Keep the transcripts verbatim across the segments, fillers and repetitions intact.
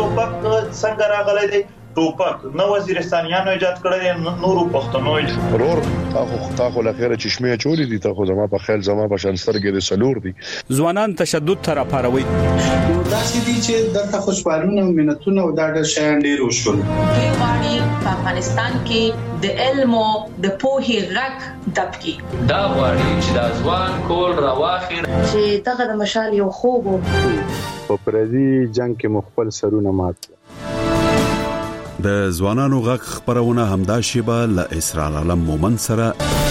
ټوپک څنګه راغلی دی؟ ټوپک نو وزیرستانیانو ایجاد کړی، نورو پښتنو ایجاد ورور تاسو تاسو لخيره چشمه چولې دي، تاسو زما په خیال زما په شانستر کې د سلور دي. ځوانان تشدد تر پاروي دا چې دي چې دغه خوشبالونه او منتونه او دا د شیان ډیر وشول. دوی غواړي په افغانستان کې د علم او د پوهې غږ دبکي. دا غواړي چې د ځوان کول راواخیر چې دغه د مشال یو خوب په پردي جنگ کې مخبل سرونه مات. د ځوانانو غږ خبرونه همدا شیبه ل اسرار عالم مومن سره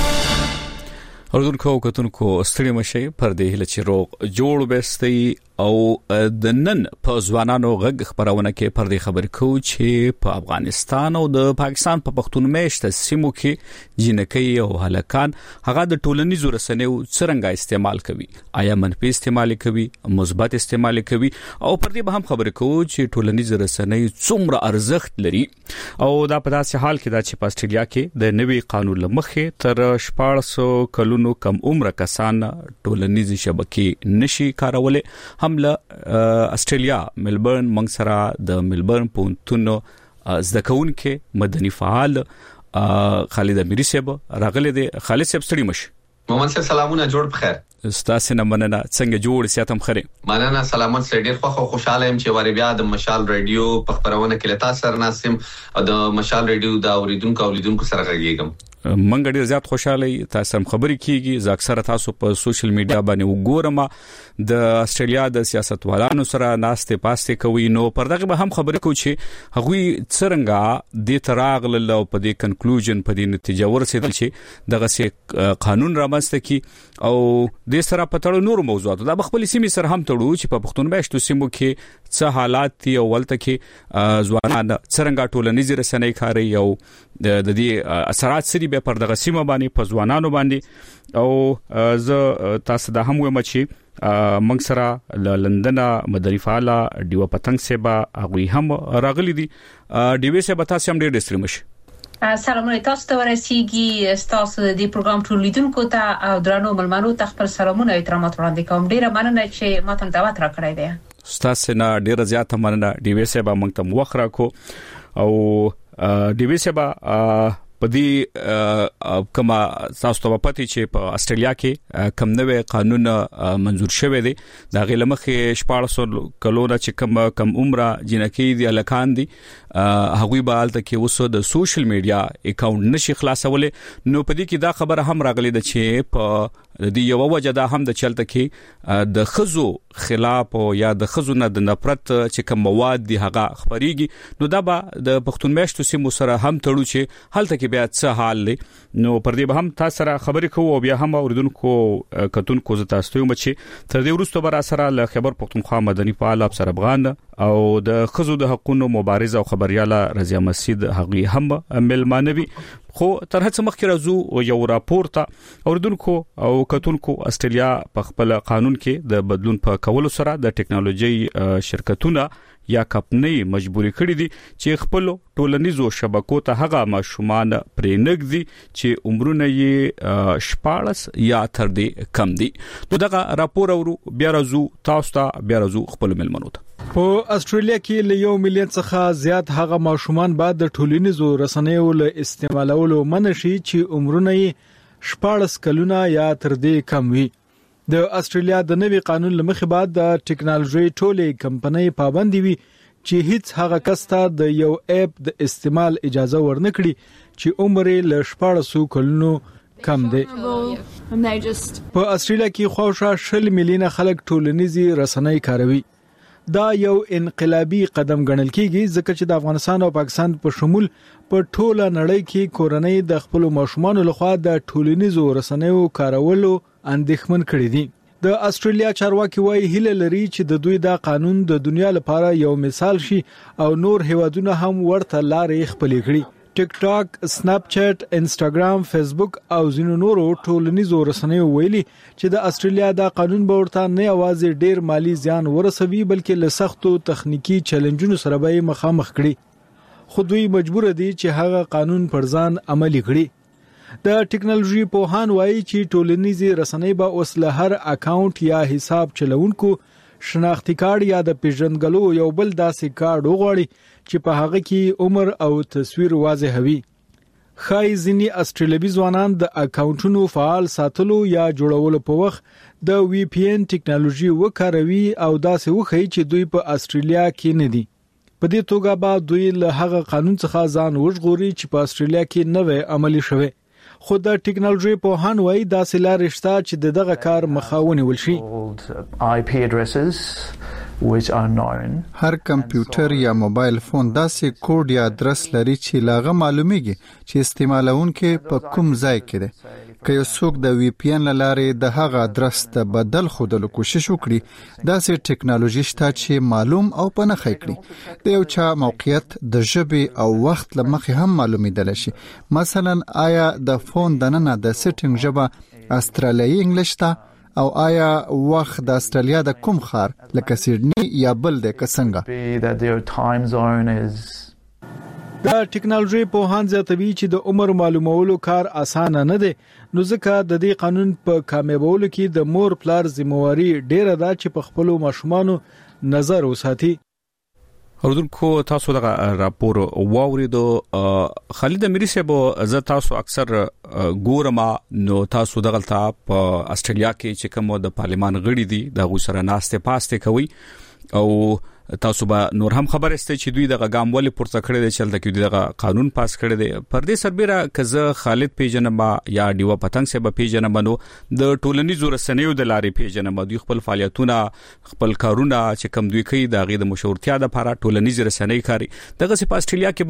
اردوونکو کتونکو ستړي مشي پر دې هله چروغ جوړ بستي او د نن په ځوانانو غږ خبرونه کې پر دې خبر کو چې په افغانستان او د پاکستان په پښتون میشت سیمو کې جنکۍ او هلکان هغه د ټولنیزو رسنیو څرنګه استعمال کوي، آیا منفي استعمال کوي، مثبت استعمال کوي، او پر دې به هم خبر کو چې ټولنیزو رسنۍ څومره ارزښت لري. او دا په داسې حال کې دا چې په استرالیا کې د نوي قانون لمخې تر شپږ سوه کلونو کم عمر کسان ټولنیزي شبکې نشي کارولې. هم له استرالیا ملبورن منګسرا د ملبورن پونتونو زدکون کې مدني فعال خالد امیری صاحب راغله دي. خالد صاحب ستړي مش محمد صاحب سلامونه، جوړ بخیر. ستاسو نه مننه، څنګه جوړ سیاتم خره؟ مننه، سلامت سره ډیر خو خوشاله يم چې وری بیا د مشال رادیو په خبرونه کې لتا سره ناسم او د مشال رادیو دا اوریدونکو اولیدونکو سره غږیږم. منګ ډیر زیات خوشاله تاسو هم خبرې کیږي. زه اکثره تاسو په سوشل میډیا باندې وګورم د استرالیا د سیاستوالانو سره ناشته پاسته کوي، نو پر دغه به هم خبرې کوي چې هغوی څرنګه د تراغل او په دې کنکلوژن په دې نتیجه ورسېدل چې دغه سي قانون رامنځته کی او د سره په تړو نور موضوعات دا خپل سیمې سره هم تړو چې په پښتون میشتو سیمو کې څه حالات دي او ولته کې ځوانان څرنګه ټولنیز رسنۍ کاروي او د دې اثرات سری به پر دغه سیمه باندې په ځوانانو باندې. او زه تاسو د هم وایم چې منګ سره ل لندن مدري فعال دیو پتنګ سبا هغه هم راغلي دي. دیو سبا تاسو هم ډېر ستړي مش. سلامونه تاسو ته ورسیږي، تاسو د دې پروګرام ټول لیدونکو ته او درنو ملمنو ته خپل سلامونه او احترامات وړاندې کوم. ډیره مننه چې ماته دعوت راکړی دی. تاسو نه ډیره زیاته مننه. دیو سبا موږ ته وخت راکو او دیو سبا په دې کما تاسو ته پاتې چې په استرالیا کې کم نوې قانون منزور شوی دی. دا غلمخه شپږ سوه کلونه چې کم کم عمره جنکۍ دي الکان دي هغوی به الته کې وسو د سوشل میډیا اکاونټ نشي خلاصولې. نو په دې کې دا خبره هم راغلي ده چې په د یو وجه دا هم د چلته کې د خزو خلاف او یا د خزو نه د نفرت چې کوم مواد دي هغه خبريږي. نو دا به د پښتون میشتو سیمو سره هم تړو چې هلته کې بیا څه حال لري. نو پر دې به هم تاسو سره خبرې کوو او بیا هم اوریدونکو کتونکو زه تاسو ته مچ تر دې وروسته بر سره ل خبر پښتونخوا مدني فعال افسر افغان او د خزو د حقوقو مبارزه او خبرياله رضیا مسجد هغه هم ملمانوي. خو تر هڅه مخکې راځو یو راپور ته اوریدونکو او کتونکو استرالیا په خپل قانون کې د بدلون په کولو سره د ټکنالوژي شرکتونه یا کمپنۍ مجبوري کړې دي چې خپل ټولنیزو شبکو ته هغه ماشومان پرېنګ دي چې عمرونه یې شپږ یا تر دې کم دي. نو دغه راپور اورو بیا راځو تاسو ته بیا راځو خپل ملمنو ته. په استرالیا کې له یو میلیون څخه زیات هغه ماشومان بعد د ټولنیزو رسنیو له استعمالولو منشي چې عمرونه یې شپږ کلونه یا تر دې کم وي. د استرالیا د نوي قانون لمخې بعد د ټکنالوژي ټولې کمپنۍ پابند وي چې هیڅ هغه کس ته د یو اپ د استعمال اجازه ورنکړي چې عمر یې له شپږ سوه کلونو کم دی. په استرالیا کې خواوشا شل میلیونه خلک ټولنیزي رسنۍ کاروي. دا یو انقلابي قدم ګڼل کیږي ځکه چې د افغانستان او پاکستان په شمول په ټوله نړۍ کې کورنۍ د خپل ماشومان لخوا د ټولنیزو رسنیو کارولو اندېښمن کړي دي. د استرالیا چارواکي وايي هیله لري چې د دوی دا قانون د دنیا لپاره یو مثال شي او نور هیوادونه هم ورته لارې خپلې کړي. ټیک ټاک، سناپ چیټ، انسټاګرام، فیسبوک او ځینو نورو ټولنیزو رسنیو ویلي چې د استرالیا دا قانون به ورته نه یوازې ډیر مالی زیان ورسوي بلکې له سختو تخنیکی چیلنجونو سره به مخامخ کړي. خو دوی مجبور دي چې هغه قانون پر ځان عملي کړي. د ټکنالوژي پوهان وایي چې ټولنیزي رسنۍ به اوس له هر اکاونټ یا حساب چلونکو شناختی کارت یا د پیژندګلو یو بل داسې کارت وغواړي چې په هغه کې عمر او تصویر واضح وي. خای ځینی استرالیوي ځوانان د اکاونټونو فعال ساتلو یا جوړولو په وخت د وی پی ان ټیکنالوژي وکاروي او داسې وخی چې دوی په استرالیا کې نه دي. په دې توګه به دوی له هغه قانون څخه ځان وژغوري چې په استرالیا کې نوې عملي شوی. خو د ټیکنالوژي په هان وای داسې لار رښتا چې دغه کار مخاوني ولشي. آی پی addresses which are known. هر کمپیوټر یا موبایل فون داسې کوډ یا ادرس لري چې لاغه معلومیږي چې استعمالونکو په کوم ځای کې ده. که یو څوک د وی پی ان لارې د هغه ادرس ته بدل خودلو کوشش وکړي داسې ټیکنالوژي شته چې معلوم او پنهخې کړي. د یو چا موقعیت د ژبې او وخت لمخې هم معلومیدل شي. مثلا آیا د فون دننه د سیټینګ ژبه استرالیایي انګلیش ته او آیا وخت د استرالیا د کوم ښار لکه سیډنی یا بل د کسنګا. د ټیکنالوژي په هان زیاتوي چې د عمر معلومولو کار اسانه نه دی نو ځکه د دې قانون په کامیابولو کې د مور پلار ذمہواری ډیره ده چې په خپل ماشومانو نظر وساتي. اردوونکو تاسو دغه راپور واوریدو. خالد اميري صاحب زه تاسو اکثر ګورم نو تاسو دغه په استرالیا کې چې کوم د پارلمان غړي دي دغه سره ناشته پاسته کوي او تاسو به نور هم خبر استئ چې دوی دغه ګامولي پورته کړی دی چې دغه دغه قانون پاس کړی دی. پر دې سربېره کزه خالد پیژنم یا دیو پتنګ صاحب پیژنم نو د ټولنیزو رسنیو د لارې پیژنم دوی خپل فعالیتونه خپل کارونه چې کم دوی کوي دغه د مشورتیا د لپاره ټولنیز رسنۍ کاری دغه په استرالیا کې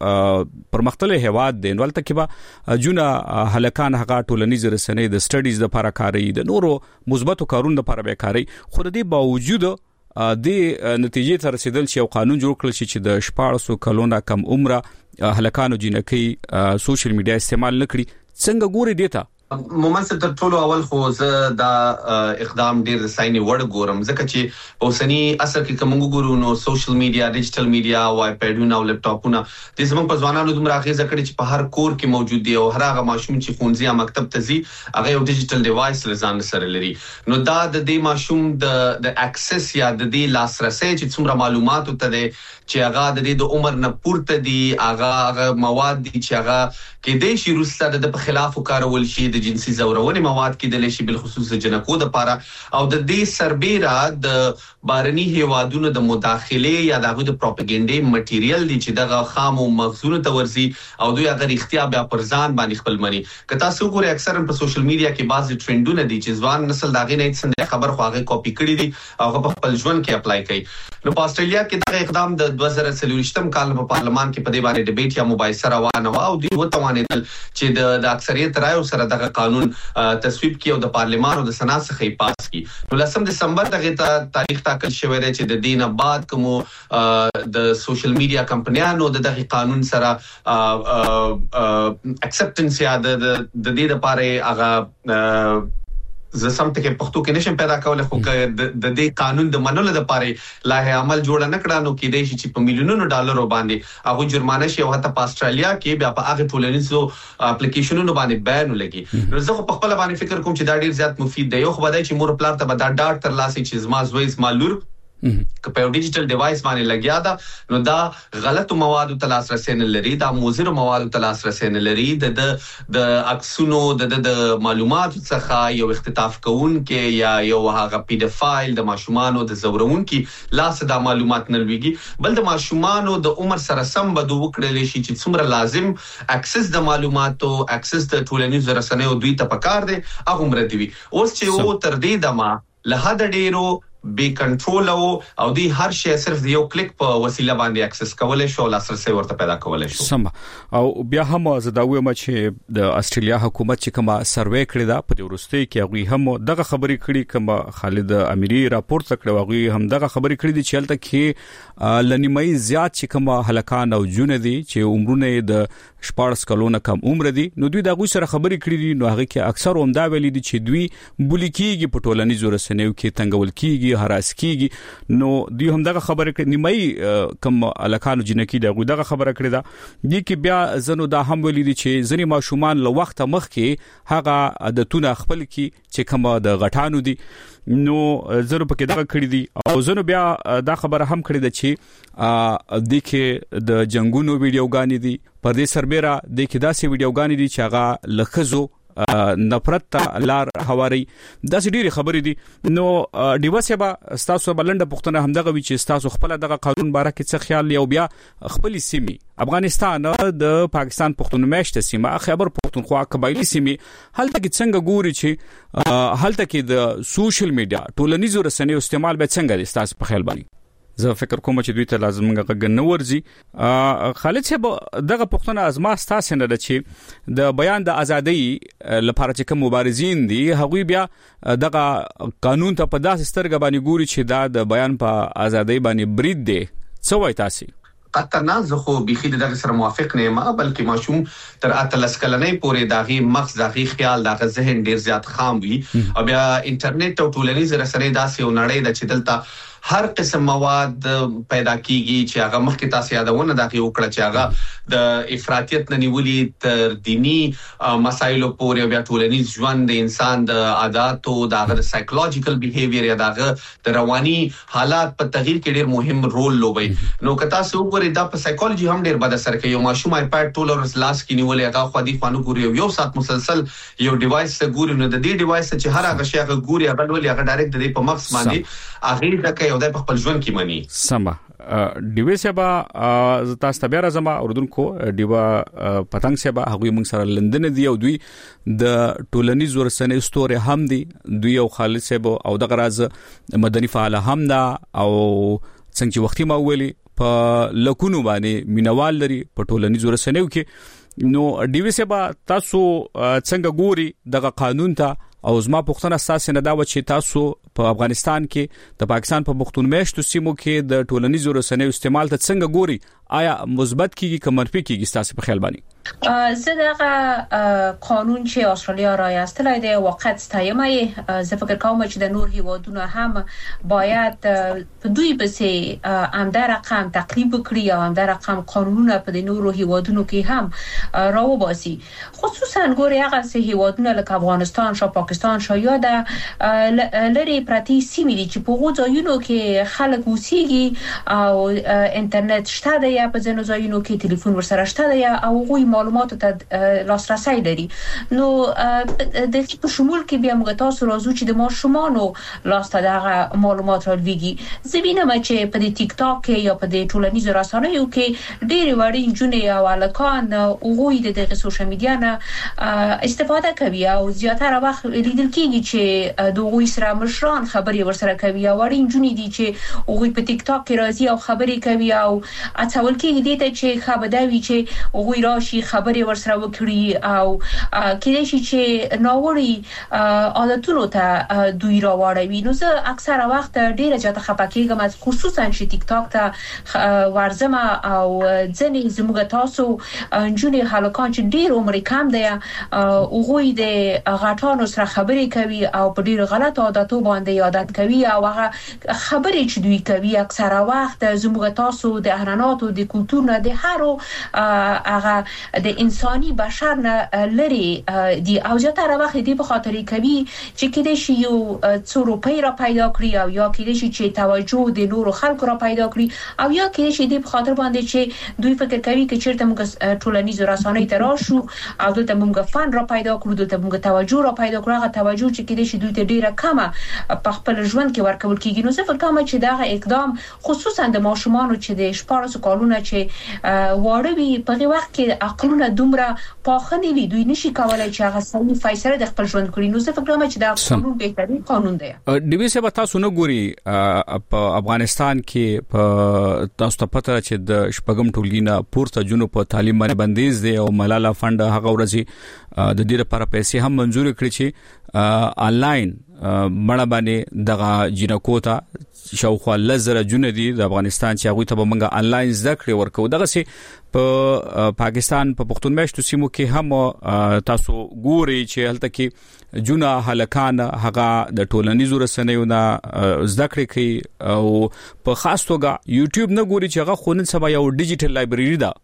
به پرمختللي هواد دي نو تل کې به جونه هلکان هغه ټولنیز رسنۍ د سټډیز د لپاره کاری د نورو مثبتو کارونو لپاره به کاری. خو د دې باوجود د نتیجې ته رسیدل چې یو قانون جوړ کړل چې د شپږ سوه کلونه کم عمره هلکانو جنکۍ سوشل میډیا استعمال نکړي. څنګه ګوري دیتا؟ مومن تر ټولو اول خو زه دا اقدام ډیر سايني وړ ګورم ځکه چې اوسنی اثر کې کوم ګورو نو سوشل میډیا ډیجیټل میډیا او آیپډونه او لپټاپونه د زموږ په ځوانانو دومره اغیزه کړې چې په هر کور کې موجود دي او هر هغه ماشوم چې ښوونځي یا مکتب ته ځي هغه یو ډیجیټل ډیوایس لزان سره لري. نو دا د دې ماشوم د د اکسس یا د دې لاسرسي چې څومره معلومات ته دي چې هغه د دې د عمر نه پورته دي هغه هغه مواد دي چې هغه کې د شي روسته د په خلاف کارول شي د جنسي زورونې مواد کې د لشي بل خصوص جنکو د لپاره او د دې سربېره د بارني هیوادونو د مداخله یا دغه د پروپاګاندا مټیریل دي چې دغه خام او مغزونه ته ورزي او دوی هغه اختیار بیا پر ځان باندې خپل مني. که تاسو ګورئ اکثرا په سوشل میډیا کې بعضي ټرندونه دي چې ځوان نسل دغه نه څنګه خبر خو هغه کاپی کړی دي او په خپل ژوند کې اپلای کوي. نو په استرالیا کې دغه اقدام د دوه زره څلوېښتم کال په پارلمان کې په دې باندې ډیبیټ یا مباحثه روانه و او دوی وتوانیدل چې د د اکثریت رائے سره دغه قانون تصویب کړي او د پارلمان او د سنا څخه پاس کړي. نو لسم دسمبر دغه تاریخ ټاکل شوی دی چې د دینه بعد کوم د سوشل میډیا کمپنیانو د دغه قانون سره اکسپټنس یا د دې لپاره هغه زه سم ته کې پښتو کې نشم پیدا کولای خو د دې قانون د منلو لپاره لایحه عمل جوړ نه کړه نو کې دی چې په میلیونونو ډالرو باندې هغه جرمانه شي او حتی په استرالیا کې بیا په هغه ټولنیزو اپلیکیشنونو باندې بین ولګي. نو زه په خپل باندې فکر کوم چې دا ډیر زیات مفید دی. یو خو بدای چې مور پلار ته به دا ډاټ تر لاسي چې زما زوی زما لور که په ډیجیټل ډیوایس باندې لګیا دا نو دا غلطو موادو ته لاسرسي نه لري دا موزر موادو ته لاسرسي نه لري د د عکسونو د د معلوماتو څخه یو اختطاف کوونکې یا یو هغه پی ډی فایل د ماشومانو د زورونکې لاس د معلومات نه لويږي بل د ماشومانو د عمر سره سم بده وکړل شي چې څومره لازم اکسس د معلوماتو اکسس د ټولنیزو رسنیو دوی ته پکار دي هغه مر دي. اوس چې و تر دې دمه له حد ډیرو بی کنټرول او او دی هر شی صرف یو کلیک په وسیله باندې اکسس کولای شو لاسرسي ورته پیدا کولای شو. سم او بیا هم زداوی ما چې د استرالیا حکومت چې کومه سروې کړی دا په ورستۍ کې هغه هم دغه خبرې کړي کومه خالد اميري راپورټ کړو هغه هم دغه خبرې کړي دي چې هلته کې لنیمای زیات چې کومه هلکان او جون دي چې عمرونه د شپږ کلونه کم عمر دي نو دوی دغه سره خبرې کړي دي نو هغه کې اکثر عمده ویلي دي چې دوی بولیکيږي په ټولنیزو رسنیو کې تنګول کیږي کیږي هراس کیږي نو دوی هم دغه خبره کړې نیمای کم الکانو جنکی دغه دغه خبره کړې ده دي کې بیا زنو دا هم ویلي چې ځنی ماشومان له وخت مخکې هغه عادتونه خپل کی چې کوم د غټانو دي نو زنو پکې دغه کړې دي او زنو بیا دا خبره هم کړې ده چې د کې د جنگونو ویډیوګانې دي پر دې سربېره د کې داسې ویډیوګانې دي چې هغه لخصو نفرت ته لار هواري دا ډېری خبرې دي نو ډیوسه به تاسو بلنده پښتنه هم دغه وی چې تاسو خپل دغه قانون باره کې څه خیال یو بیا خپل سیمه افغانستان د پاکستان پښتون میشته سیمه خیبر پښتونخوا قبایلی سیمه هلته کې څنګه ګوري چې هلته کې د سوشل میډیا ټولنیزو رسنیو استعمال به څنګه دي تاسو په خیال باندې زه فکر کوم چې دوی ته لازم غږ نه ورځي خالد صاحب دغه پښتنه ازما ستاسو نه ده چې د بیان د ازادۍ لپاره چې کوم مبارزین دي هغوی بیا دغه قانون ته په داسې سترګه باندې ګوري چې دا د بیان په ازادۍ باندې برید دی څه وایي تاسو قطر نه زه خو بيخي دغه سره موافق نه یم بلکې ماشوم تر اتلس کلنې پورې داغي مغز داغي خیال داغه ذهن ډیر زیات خام وي او بیا انټرنیټ او ټولنیز رسنۍ داسې یو نړۍ د چې دلته هر قسم مواد پیدا کیږي چې هغه مخکې تاسو یادونه دغه وکړه چې هغه د افراطیت نه نیولې تر دینی مسایلو پورې بیا ټولنیز ژوند د انسان د عادت او د سایکولوژیکل بیهیویر یا دغه د رواني حالات په تغییر کې ډیر مهم رول لوبي نو که تاسو وګورئ دا په سایکولوژي هم ډیر بد اثر کوي یو ماشوم آیپاد ټول ورځ لاس کې نیولې هغه خو دې فانو ګوري یو سات مسلسل یو ډیوایس ته ګوري نو د دې ډیوایس چې هر هغه شی هغه ګوري هغه ولې هغه ډایرکټ د په مغز باندې هغه د کوي د خپل ژوند کې مانی سما ډیوه سبا تاسو ته بیا راځم اوردونکو ډیوه پتنګ سبا هغه موږ سره لندن دی او دوی د ټولنیز ورسنې ستوري هم دي دوی او خالد سبا او د غراز مدني فعال هم دا او څنګه چې وختي ما ویلي په لکونو باندې مینوال لري په ټولنیز ورسنې کې نو ډیوه سبا تاسو څنګه ګوري دغه قانون ته او زما پښتنه اساس نه دا و چې تاسو په افغانستان کې د پاکستان په پښتون میشتو سیمو کې د ټولنیزو رسنیو استعمال ته څنګه ګوري آیا مثبت کیږي که منفي کیږي تاسو په خیال باندې زه دغه قانون چې استرالیا راوستلای دی واقعا ستایم زه فکر کوم چې د نور هیوادونو هم باید په دوی بسې ام در رقم تقریب کړی او ام در رقم قانونونه په د نور هیوادونو کې هم راوباسي خصوصا ګوري هغه سه هیوادونه لکه افغانستان شو پاکستان شو یا د لری پراتی سیمې دي چې په غوځایونو کې خلک اوسېږي او انټرنیټ شته دی په ځینو ځایونو کې ټلیفون ورسره شته دی او غوي معلومات ته لاسرسي لري نو د په شمول کې بیا موږ تاسو راځو چې د ماشومانو لاسته دغه معلومات راوړي زمينه چې په ټیک ټاک کې یا په د ټولنیزو رسنیو کې ډېر وړي جنې او الکان او غوي د دغه سوشل میډیا نه استفاده کوي او زیاتره وخت لیدل کېږي چې د غوي سره مشران خبري ورسره کوي او وړي جنې دي چې غوي په ټیک ټاک کې راځي او خبري کوي او اڅول کې دي چې خبرداري چې غوي راشي خبري ورسره وکړي او کله چې ناوړي عادتونو ته دوی راوړوي نو زه اکثره وخت ډیره جاته خپکیږم خصوصا چې ټیک ټاک ته ورزم او ځنې زموږ تاسو جنې هلکان چې ډیر عمر کم دی او غوي د غټانو سره خبري کوي او په ډیر غلط عادتو باندې عادت کوي او هغه خبري چې دوی کوي اکثره وخت زموږ تاسو د اهراناتو د کلتور نه د هرو هغه د انساني بشر نه لري دی او زیاتره وخت دی په خاطر کوي چې کله شي یو څو روپۍ را پیدا کړی او یا کله شي چې توجه د نورو خلکو را پیدا کړی او یا کله شي دی په خاطر باندې چې دوی فکر کوي چې چیرته موږ ټولنیزو رسنیو ته راشو او دلته موږ فن را پیدا کړو دلته موږ توجه را پیدا کړو هغه توجه چې کله شي دوی ته ډیره کمه په خپل ژوند کې ورکول کیږي نو څه فکر کوم چې دا اقدام خصوصا د ماشومانو چې د شپږ کالونو چې واړوي په وخت کې عقلونه دومره پاخنی وي دوی نشي کولای چې هغه صحیح فیصله د خپل ژوند کړي نو څه فکر کوم چې دا قانون بهترین قانون دی ډیوی سبا تاسو نه ګوري په افغانستان کې په تاسو ته پته چې د شپږم ټولګي پورته جنو په تعلیم باندې بندیز دی او ملاله فند هغه ورځي د دې لپاره پیسې هم منزور کړې چې انلاین مړه باندې دغه جنکو ته شاوخوا لزر جون دي د افغانستان چې هغه ته بمنګ انلاین زده کړې ورکو دغه سي په پاکستان په پښتون مېشتو سیمو کې هم تاسو ګوري چې هلته کې جونا هلکان هغه د ټولنیزو رسنیو نه زده کړې کوي او په خاص توګه یوټیوب نه ګوري چې هغه خونن سبا یو ډیجیټل لایبرری ده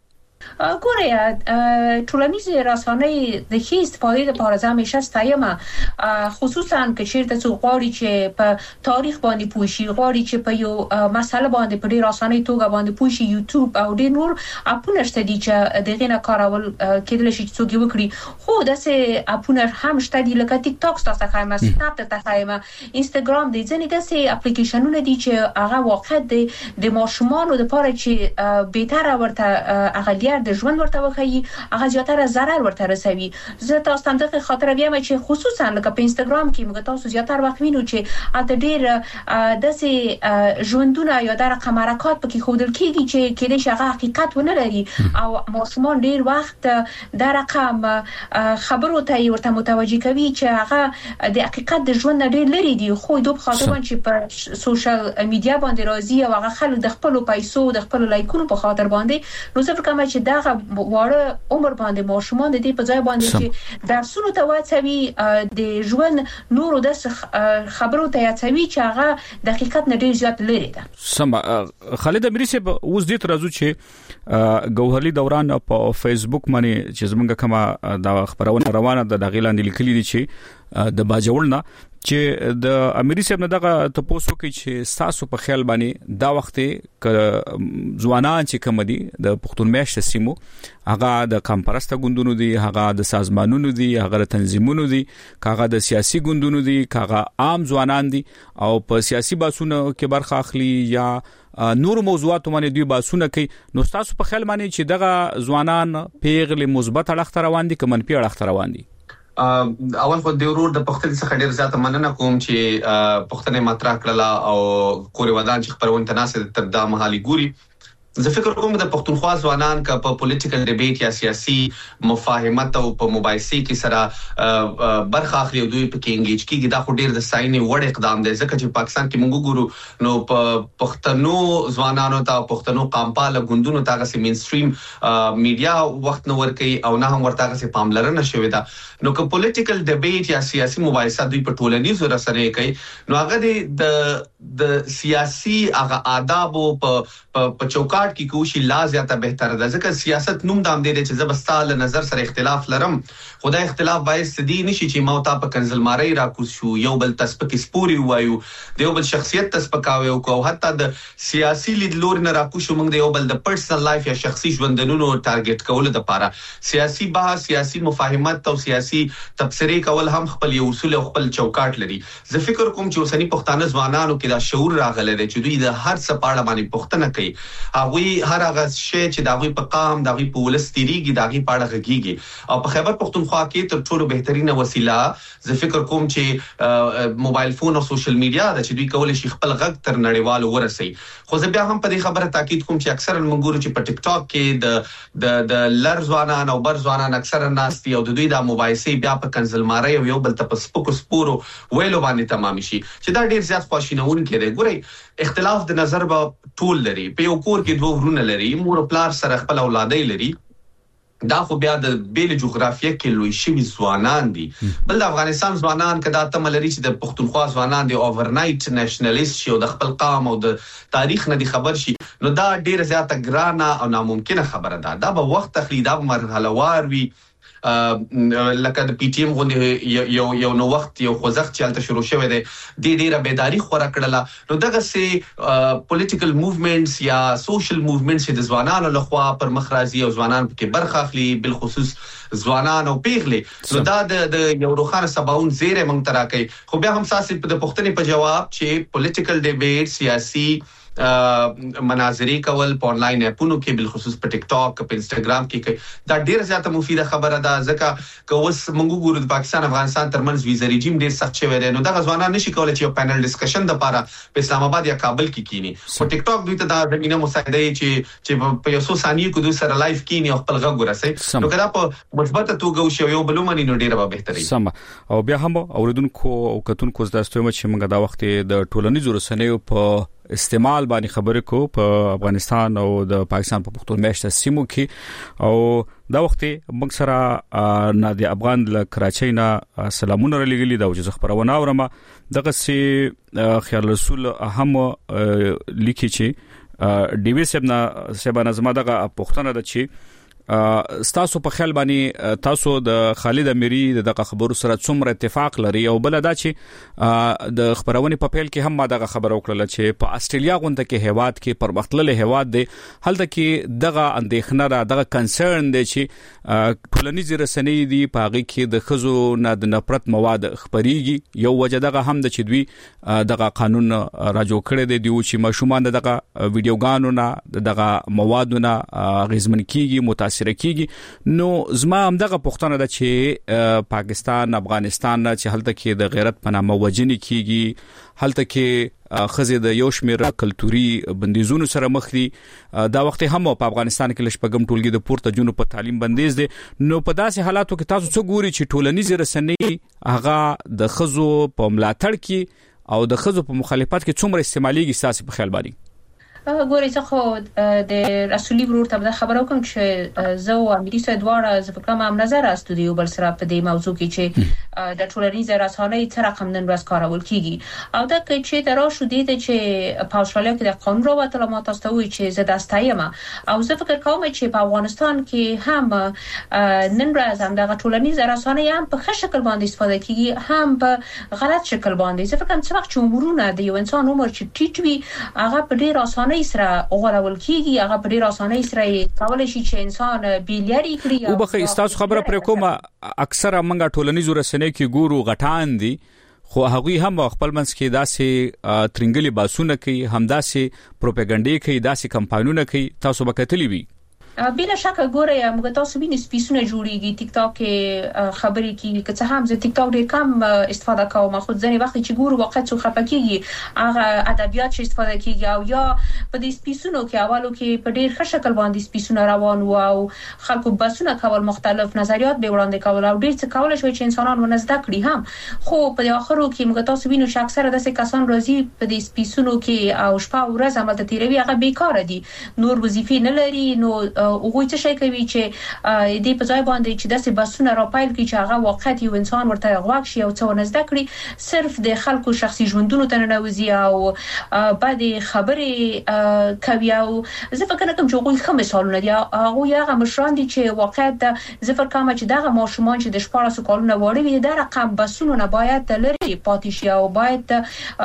ګوره ټولنیز رسانې د هیڅ استفاده لپاره همیشه ستایم خصوصا که چیرته څو غواړي چې په تاریخ باندې پوښي غواړي چې په یو مسله باندې په ډیر اسانه توګه باندې پوښي یوټیوب او ډیر نور اپونه شته دي چې دغه نه کارول کېدل شي چې څوک وکړي خو داسې اپونه هم شته دي لکه ټیک ټاک تاسو خایم سناپ ته خایم انستګرام دي ځنې داسې اپلیکیشنونه دي چې هغه واقع دي د ماشومانو لپاره چې بهتره ورته اغلیا د ژوند ورته وخی هغه زیاتره ضرر ورته رسوي زه تاسو ته د خاطر بیا چې خصوصا لکه په انستګرام کې موږ تاسو زیاتره وخت وینو چې اته ډیر داسې ژوندونه یا د رقم حرکت پکې خودل کېږي چې کله شغه حقیقت ونه لري او ماشومان ډیر وخت د رقم خبرو ته ورته متوجي کوي چې هغه د حقیقت د ژوند ډیر لري دي خو دوی خاطر چې په سوشل میډیا باندې راځي او هغه خلک د خپل پیسو د خپل لایکونو په خاطر باندې نو زه فکر کوم چې دغه وړه عمر باندې ماشومان د دې په ځای باندې چې درسونو ته واچوي د ژوند نورو د خبرو ته واچوي چې هغه د حقیقت نه ډیر زیات لري ده سم خالد امری صاحب اوس دې ترازو چې ګوهرلی دوران په فیسبوک باندې چې زمونږ کما د خبرونه روانه د غیلاندې لیکلي دي چې د باجوړنا چې د امری صاحب نه دغه تاسو کې چې تاسو په خیال باندې دا وخت ک ځوانان چې کوم دي د پښتون مېشت سیمو هغه د کمپرسته ګوندونو دي هغه د سازمانونو دي هغه د تنظیمونو دي هغه د سیاسي ګوندونو دي هغه عام ځوانان دي او په سیاسي باسونو کې برخه اخلي یا نور موضوعات باندې دوی باسونه کوي نو تاسو په خیال باندې چې دغه ځوانان پیغله مثبت اړخ روان دي که منفي اړخ روان دي اول خو د ورور د پښتون څخه ډیر زیاته مننه کوم چې پښتنه مطرح کړله او کوري ودان چې خبرونه تناسب تر دا مهالي ګوري زه فکر کوم د پښتونخوا ځوانان کا په پولیټیکل ډیبیټ یا سیاسي مفاهمت او په مباحثه کې سره برخه اخلي او دوی په کې انګیج کیږي دا خو ډیر د سايني وړ اقدام دی ځکه چې پاکستان کې موږ ګورو نو په پښتنو ځوانانو ته پښتنو قامپاله ګوندونو ته غسي مین سټریم میډیا وخت نو ورکي او نه هم ورته غسي پاملرنه شوې ده نو که پولیټیکل ډیبیټ یا سیاسي مباحثه دوی په ټولنیزو رسنیو کوي نو هغه د د سیاسي هغه آداب په په چوکاټ کې کوشي لا زیاته بهتره ده ځکه سیاست نوم دام دی چې زبستاله نظر سره اختلاف لرم خدای اختلاف باعث دي نشي چې موتا په کنزلماري راکوس شو یو بل تسپکی سپوري وایو د یو بل شخصیت تسپکاوي او حتی د سیاسي لیدلور نه راکوس موږ د یو بل د پرسنل لایف یا شخصي ژوندونو ټارګټ کول د لپاره سیاسي بحث سیاسي مفاهمت او سیاسي تبصرې کول هم خپل یو اصول او خپل چوکاټ لري زه فکر کوم چې اوسنی پښتانه ځوانانو کې دا شعور راغلی دی چې دوی د هر څه په اړه باندې پوښتنه کوي هغه هر هغه شی چې دا غوي په قام دا غوي په ولستيريږي دا غوي په اړه غږیږي او په خیبر پښتونخوا کې تر ټولو بهترینه وسیله زه فکر کوم چې موبایل فون او سوشل میډیا د چې دوی کولای شي خپل غږ تر نړیوالو ورسي خو زه بیا هم په دې خبره تاکید کوم چې اکثرا موږ ګورو چې په ټیک ټاک کې د د د لر ځوانان او بر ځوانان اکثرا ناستي او د دوی د موبایل بیا په کنزلماري او یو بل ته په سپکو سپورو ویلو باندې تمام شي چې دا ډیر زیات خواشینون کړي ګوري اختلاف د نظر به ټول لري په یو کور کې دوه ورونه لري مور او پلار سره خپل اولادې لري دا خو بیا د بیل جغرافیه کې لوی شوی ځوانان دي بل د افغانستان ځوانان کدا ته ملري چې د پښتونخوا ځوانان دي اوورنایټ نېشنلیست شي او د خپل قام او د تاریخ نه دي خبر شي نو دا ډیر زیاته ګرانه او ناممکنه خبره ده دا به وخت تخلي دا مرحله وار وي لکه د پی ټی ایم غونډه یو یو نو وخت یو خوځښت چلته شروع شوه دی د ډیره بیداری خورا کړله نو دغه سي پولیټیکل موومېنټس یا سوشل موومېنټس د ځوانانو لخوا پر مخ راځي او ځوانان کې برخه اخلي بل خصوص ځوانان او پیغلې نو دا د یو روخانه سباون زیره مونږ تراکې خو بیا هم ساسي د پښتنې په جواب چې پولیټیکل ډیبیټ سیاسي مناظرې کول په انلاین اپونو کې بل خصوص په ټیک ټاک په انستګرام کې دا ډیر زیاته مفیده خبره ده ځکه که اوس موږ ګورو د پاکستان افغانستان ترمنځ ویزا ریجیم ډیر سخت شوی دی نو دا ځوانان نشي کولای چې یو پینل ډسکشن د لپاره په اسلام آباد یا کابل کې کینی په ټیک ټاک دوی ته دا زمينه مساعده چې چې په یو څو ثانیې کې دوی سره لایف کینی او خپل غږ ورسي نو کدا په مثبت توګه او یو بلومنی نو ډیره به بهتري سم او بیا هم اوریدونکو او کتونکو زداستوم چې موږ دا وخت د ټولنیزو رسنیو په استعمال باندې خبرې کو په افغانستان او د پاکستان په پښتون میشته سیمو کې او دا وخت موږ سره نادي افغان له کراچۍ نه سلامونه لګلي دا چې خبرونه اورم دغه سي خیال رسول اهم لیکي چې ډي وی سبنا سبا نظم دغه پښتنه د چې ستاسو په خیال باندې تاسو د خالد اميري دغه خبرو سره څومره اتفاق لري او بل دا چې د خبرونه په پیل کې هم ما دغه خبر وکړه چې په استرالیا غونډه کې هیواد کې پرمختللي هیواد دی هلته کې دغه اندېښنه را دغه کنسرن دی چې ټولنیز رسنۍ دی پاغي کې د خزو نه د نفرت مواد خبريږي یو وجه دغه هم د چې دوی دغه قانون را جوړ کړی دی چې مشومان دغه ویډیوګانو نه دغه موادونه غیزمن کیږي متاثر سرکیږي نو زما هم دغه پښتنه ده چې پاکستان افغانستان چې هلته کې د غیرت په نامه وجنی کیږي هلته کې خزه د یو شمیر کلتوري بندیزونو سره مخ دي دا وخت هم په افغانستان کې لشپګم ټولګي د پورته جنو په تعلیم بندیز دي نو په داسې حالاتو کې تاسو څه ګوري چې ټولنیز رسنۍ هغه د خزو په ملاتړ کې او د خزو په مخالفت کې څومره استعماليږي ساسي په خیال باندې ګوري څه خو د رسولي ورور ته خبرو کوم چې زه او اميري سره دواړه ز فکر ما هم نظر استودیو بل سره په دې موضوع کې چې د ټولنیزو رسنیو څخه رقم نن ورځ کارول کیږي او دا چې تر اوسه دې ته چې په استرالیا کې د قانون راوتل ما تاسو ته وی چې زه داستایم او زه فکر کوم چې په افغانستان کې هم نن ورځ هم د ټولنیزو رسنیو هم په ښه شکل باندې استفاده کیږي هم په غلط شکل باندې زه فکر کوم چې وخت چې عمرونه د یو انسان عمر چې ټیټ وي هغه په ډیر اسانه سره غوړول کیږي هغه په ډیر اسانه سره کولای شي چې انسان بیلاری کړي او بخې استاد خبره پر کومه اکثره منګه ټولنیزو رسنۍ کې ګورو غټان دي خو هغه هم خپل منځ کې داسې ترنګلي باسونه کوي هم داسې پروپاګاندا کوي داسې کمپاینونه کوي تاسو به کتلی وي بلا شک ګوره موږ تاسو ویني سپیسونه جوړیږي ټیک ټاک کې خبرې کیږي که څه هم زه ټیک ټاک ډېر کم استفاده کوم خو ځنې وخت چې ګورو واقعا څو خپکیږي هغه ادبیات چې استفاده کیږي او یا په دې سپیسونو کې اولو کې په ډېر ښه شکل باندې سپیسونه روان وو او خلکو بسونه کول مختلف نظریات به وړاندې کول او ډېر څه کول شوی چې انسانان ونزده کړي هم خو په اخرو کې موږ تاسو وینو چې اکثره داسې کسان راځي په دې سپیسونو کې او شپه ورځ عمل ته تیروي هغه بیکاره دي نور وظیفې نه لري نو او څه شي کوي چې دې په ځای باندې چې داسې بسونه را پایل کی چې هغه واقعیت یو انسان ورته غواړي شي او څو نزد کړي صرف د خلکو شخصي ژوندونو ته نه وزي او بعد خبرې کوي او زه فکر کوم چې هغه ښه مثالونه دي هغه هغه مشران دي چې واقعیت زه فکر کوم چې دغه ماشومان چې د شپږ کالونو وړي وي د رقم بسونه نه باید لري پاتې شي او باید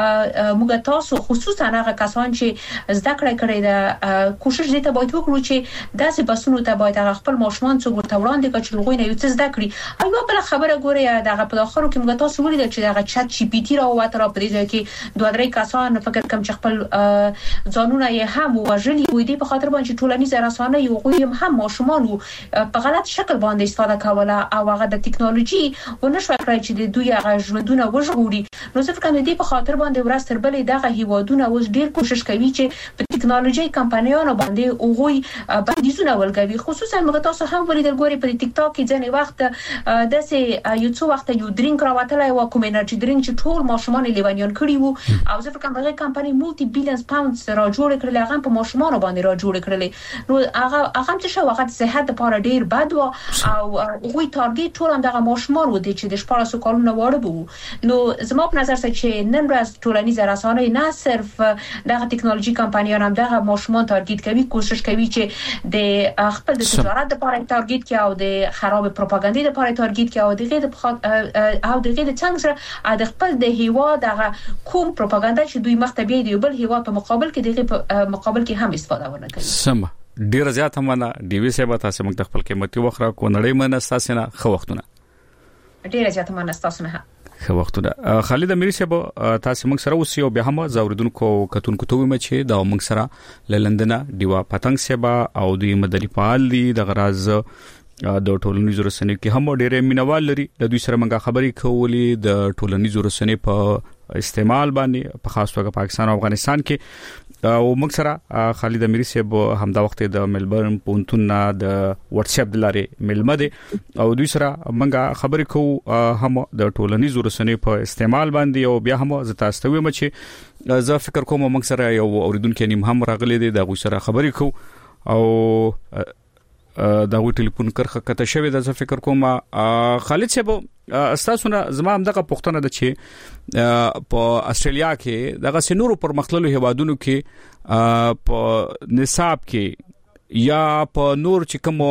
موږ تاسو خصوصا هغه کسان چې زده کړې کړي دا کوشش دې ته باید وکړو چې داسې بسونه ته باید هغه خپل ماشومان څو ورته وړاندې کړي چې لغوی نه یو څه زده کړي او بل خبره ګوري دغه په اخرو کې موږ تاسو ولیدل چې دغه چات جی پی ټی راوته را پرې ځای کې دوه درې کسان فکر کوم چې خپل ځانونه یې هم وژلي وي دي په خاطر باندې ټولنیز رسانه یو غوي هم ماشومان په غلط شکل باندې استفاده کوله او هغه د ټکنالوژي ونشو کړی چې د دوی هغه ژوندونه وژغوري نو زه فکر کوم دې په خاطر باندې ورځ تر بلې دغه هیوادونه اوس ډیر کوشش کوي چې په ټکنالوژي کمپنیانو باندې اوغوي بندیزونه ولګوي خصوصا موږ تاسو هم ولیدل ګوري په ټیک ټاک کې ځنې وخت داسې یو څو وخت یو ډرینګ راوتلای و کوم انرژي ډرینګ چې ټول ماشومان لیوانیان کړی وو او زه فکر کوم هغه کمپنی مولټي بیلیونز پاونډز را جوړ کړل هغه په ماشومان باندې را جوړ کړل نو هغه هغه څه شو هغه صحت لپاره ډیر بد و او غوي ټارګټ ټول هم دغه ماشومان و دي چې د شپږ کالونو وړ وو نو زما په نظر څه چې نن ورځ ټولنیز رسانه نه صرف دغه ټکنالوژي کمپنیان هم دغه ماشومان ټارګټ کوي کوشش کوي چې د خپل د تجارت لپاره ټارګټ کې او د خراب پروپاګاندا لپاره ټارګټ کې او دغه د او دغه د څنګه سره د خپل د هیوا دغه کوم پروپاګاندا چې دوی مختبي دی بل هیوا په مقابل کې دغه مقابل کې هم استفاده ورنه کوي سم ډیر زیات هم نه ډي وی سیبا تاسو موږ خپل قیمتي وخت را کو نړۍ منه تاسو نه خو وختونه ډیر زیات هم نه تاسو نه خو وختونه خالد اميري صاحب تاسو موږ سره اوسئ او بیا هم زوردونکو کتونکو ته ومه چې دا موږ سره ل لندن دیوا پتنګ صاحب او دوی مدني فعال دي د غراز د ټولنیزو رسنیو کې هم ډېر مینوال لري د دوی سره موږ خبرې کولې د ټولنیزو رسنیو په استعمال باندې په خاص توګه پاکستان او افغانستان کې او موږ سره خالد اميري صاحب همدا وخت د ملبورن پونتون د واتس اپ د لارې ملمه دي او دوی سره موږ خبرې کوو هم د ټولنیزو رسنیو په استعمال باندې او بیا هم زه تاسو ته وایم چې زه فکر کوم موږ سره یو اوریدونکو نیم هم راغلي دي د غو سره خبرې کوو او دا وی ټلیفون کرخه کته شوی د فکر کوم خالد صاحب استاسو نه زما هم دغه پښتنه د چې په استرالیا کې دغه سينورو پر مخللو هوادونو کې په نصاب کې یا په نور چې کوم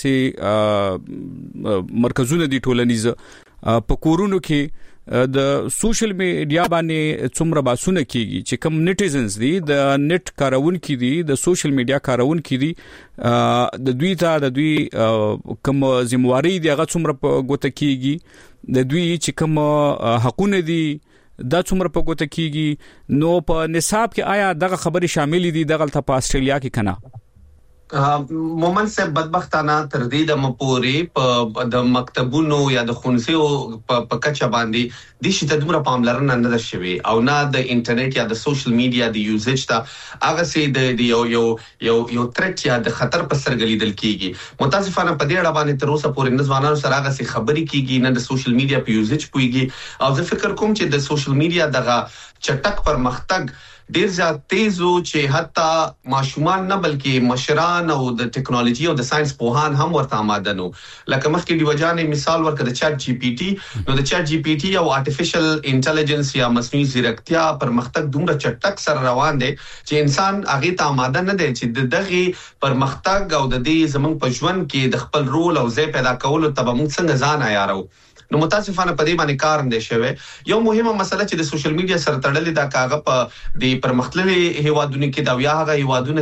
داسې مرکزونه دي ټولنیز په کورونو کې د سوشل میډیا باندې څومره باسونه کیږي چې کوم نیټیزنز دي د نت کارونکو دي د سوشل میډیا کارونکو دي د دوی ته د دوی کوم ذمہواری دي هغه څومره په ګوته کیږي د دوی چې کوم حقونه دي دا څومره په ګوته کیږي نو په نصاب کې آیا دغه خبري شامل دي دغه په استرالیا کې کنه مومن سے بدبختانه تر دې د مپوري په د مکتبونو یا د خونسيو په کچا باندې د شته دومره پاملرنه نه ده شوی او نه د انټرنیټ یا د سوشل میډیا د یوزج ته هغه سي د یو یو یو یو ترټ یا د خطر په سرګلی دل کیږي متاسفانه په دې اړه باندې تر اوسه پورې نځوانانو سره هغه سي خبري کیږي نه د سوشل میډیا په یوزج پويږي او زه فکر کوم چې د سوشل میډیا دغه چټک پرمختګ ډیر زیات تیز او چې حتی ماشومان نه بلکې مشران او د ټیکنالوژي او د ساينس پوهان هم ورته آماده نو لکه مخکې دی وجانې مثال ورکړه د چات جی پی ټي نو د چات جی پی ټي او آرټیفیشل انټيليجنس یا مصنوعي ځیرکتیا پرمختګ دومره چټک سره روان دي چې انسان هغه ته آماده نه دی چې دغه پرمختګ او د دې زمنګ په ژوند کې د خپل رول او ځای پیدا کولو ته موږ څنګه ځان عیارو نو متاسفانه په دې باندې کار نه شوی یو مهمه مسله چې د سوشل میډیا سره تړلې دا کاغه په د پرمختللي هیوادونو کې دا بیا هغه هیوادونه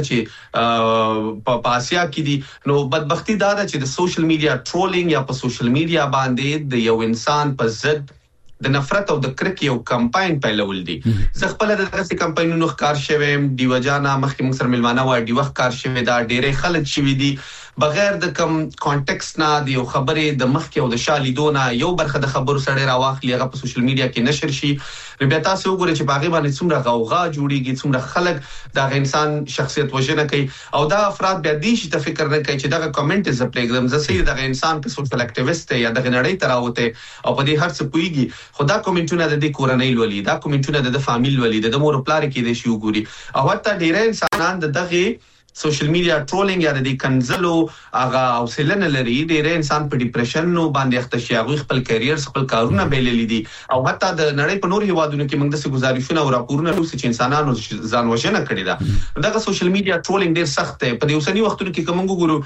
چې په آسیا کې دي نو بدبختی دا ده چې د سوشل میډیا ټرولینګ یا په سوشل میډیا باندې د یو انسان په ضد د نفرت او د کرکې یو کمپاین پیلول دي زه خپل د دغه کمپاینونو ښکار شوم دی وجانا مخکې موږ سره ملمانه و دی وخت کار شوی دا ډېرې خلک شوی دي بغیر د کم کانټیکست نه دی خبرې د مخکې او د شالیدونه یو برخه د خبرو سره راواخلي هغه په سوشل میډیا کې نشر شي بیا تاسو وګورئ چې باغې باندې څومره غوغا جوړیږي څومره خلک دا انسان شخصیت وژنه کوي او دا افراد بیا دي چې فکر نه کوي چې دا کمنټ ز پلیګرام زسي دا انسان په سوشل اکټیویسټ یا د نړۍ تراوته او په دې هر څه پويږي خدا کومنټونه د دې کورنۍ لولي دا کومنټونه د فامیل لولي د مور پلار کې د شي وګوري او حتی ډېر انسانان د دغه سوشل میډیا ټرولینګ یا د کنزلو هغه او سلنه لري ډېر انسان په ډیپریشن نو باندې اخته شي هغه خپل کیریئر خپل کارونه بیللی دي او حتی د نړۍ په نور هیوادونو کې موږ د څه گزارشونه او راپورونه لوسي چې انسانانو ځان وژنه کړې ده دغه سوشل میډیا ټرولینګ ډېر سخت دی په دې اوسنی وختونو کې کوم ګورو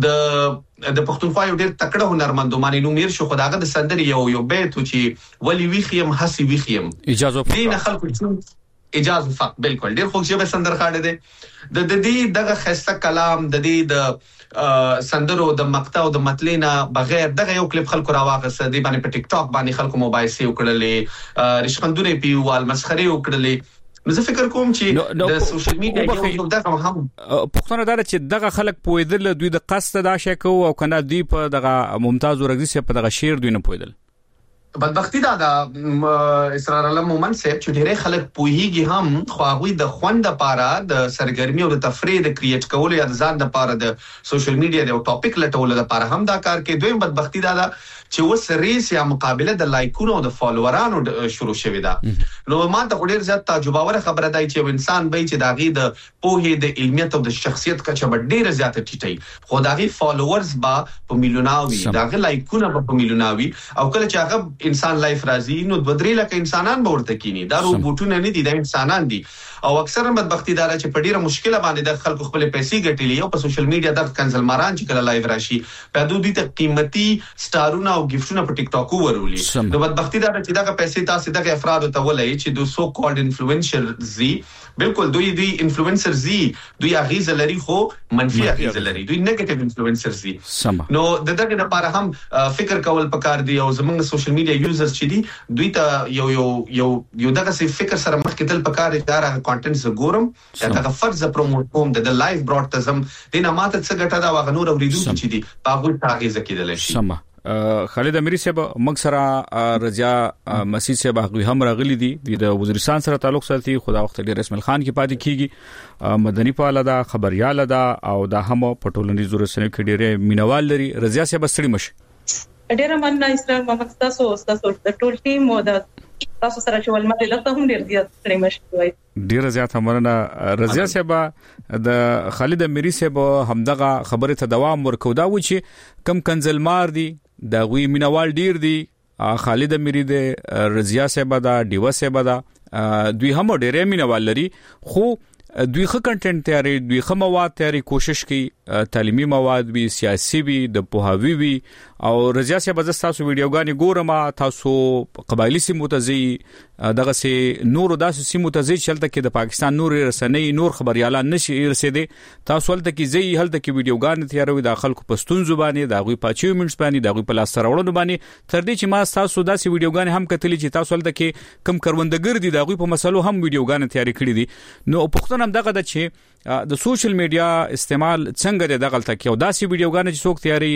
د د پښتونخوا یو ډېر تکړه هنرمند مانی نو میر شو خداغه د سندري یو یو بیت چې ولی ویخیم حسی ویخیم اجازه دین خلکو اجازه فق بالکل ډیر خوږ شی سندر خاړه دي د د دې دغه خسته کلام د دې د سندرو د مقطع او د متلینا بغیر دغه یو کلیپ خلکو راواغسه دی باندې په ټیک ټاک باندې خلکو موبایل سیو کړلې رشخندونه پیوال مسخري وکړلې نو زه فکر کوم چې د سوشل میډیا یو دغه هم پښتون دار چې دغه خلک پویدل دوی د قصد دا شی کو او کنه دی په دغه ممتاز ورغزي په دغه شیر دوی نه پویدل بدبختی دا د اسرار علم مومن صاحب چې ډېر خلک پوهیږي هم خو هغه د خوند لپاره د سرګرمي او د تفریح د کریټ کولو یا د ځان لپاره د سوشل میډیا د ټاپک لټولو لپاره هم دا کار کوي دویم بدبختی دا ده چې وس ریس یا مقابله د لایکونو او د فالوورانو شروع شوې ده نو ما ته ډېر زیات تعجباوره خبره ده چې انسان به چې داغي د پوهې د علمیت او د شخصیت کچه ډېر زیات ټیټي خو داغي فالوورز با په میلیوناوي داغي لایکونه په میلیوناوي او کله چې هغه انسان لایف راځي نو د درې لکه انسانان به ورته کینی دا روبوټونه نه دي د انسانان دي او اکثرا بدبختی دار چې په ډیره مشکله باندې د خلکو خپل پیسې ګټلې او په سوشل میډیا د کنسل ماران چې کله لایو راشي په دوی ته قیمتي سټارونه او گیفټونه په ټیک ټاک ورولي نو بدبختی دار چې دا پیسې تاسو دغه افراد ته ولای چې دوی سو کالډ انفلوئنسر زی بالکل دوی دوی انفلوئنسر زی دوی اغیزه لري خو منفي اغیزه لري دوی نیگیټیو انفلوئنسر زی نو د دغه لپاره هم فکر کول پکار دی او زموږ سوشل میډیا میډیا یوزرز چې دي دوی ته یو یو یو یو دغه څه فکر سره مخ کې تل پکاره چې دا کانټنټ ز ګورم دا فرض پروموټ کوم د لایو براډکاسټم دینه ماته څه ګټه دا وغنور اوریدونکو چې دي په هغه تاغیزه کېدل شي. سم خالد اميري صاحب موږ سره رضا مسیح صاحب هغه هم راغلي دي د وزیرستان سره تعلق ساتي خدا وخت ډیر اسماعیل خان کې پاتې کیږي مدني پاله دا خبريال دا او دا هم پټولنې زور سره کې ډیره مینوال لري. رضا صاحب ستړي مشه ډیره مننه اسلام محمد تاسو تاسو د ټول ټیم او د تاسو سره چې ولمه لته هم ډیر زیات ستړي مشه ډیره زیات مننه. رضا صاحب د خالد اميري صاحب همدغه خبره ته دوام ورکو دا و چې کم کنزلمار دي دا غوي مینوال ډیر دي خالد اميري د رضا صاحب دا دیو صاحب دا دوی هم ډیره مینوال لري خو دوی ښه کنټنټ تیاری دوی ښه مواد تیاری کوشش کوي تعلیمي مواد وي سیاسي وي د پوهاوی وي او رضا صاحب تاسو ویډیوګانې ګورم تاسو قبایلی سیمو ته ځي دغه سي نور داسې سیمو ته ځي چلته کې د پاکستان نور رسنۍ نور خبريالان نشي رسیدي تاسو ولته کې ځي هلته کې ویډیوګانې تیاروي د خلکو پښتون زبانه د غوي پاچیومنټس باندې د غوي په لاس سره وړاندې باندې تر دې چې ما تاسو داسې ویډیوګانې هم کتلې چې تاسو ولته کې کم کروندګر دي د غوي په مسلو هم ویډیوګانې تیاری کړې دي نو پښتون هم دغه د چې د سوشل میډیا استعمال څنګه د دغلت کې او داسې ویډیوګانې چې څوک تیاری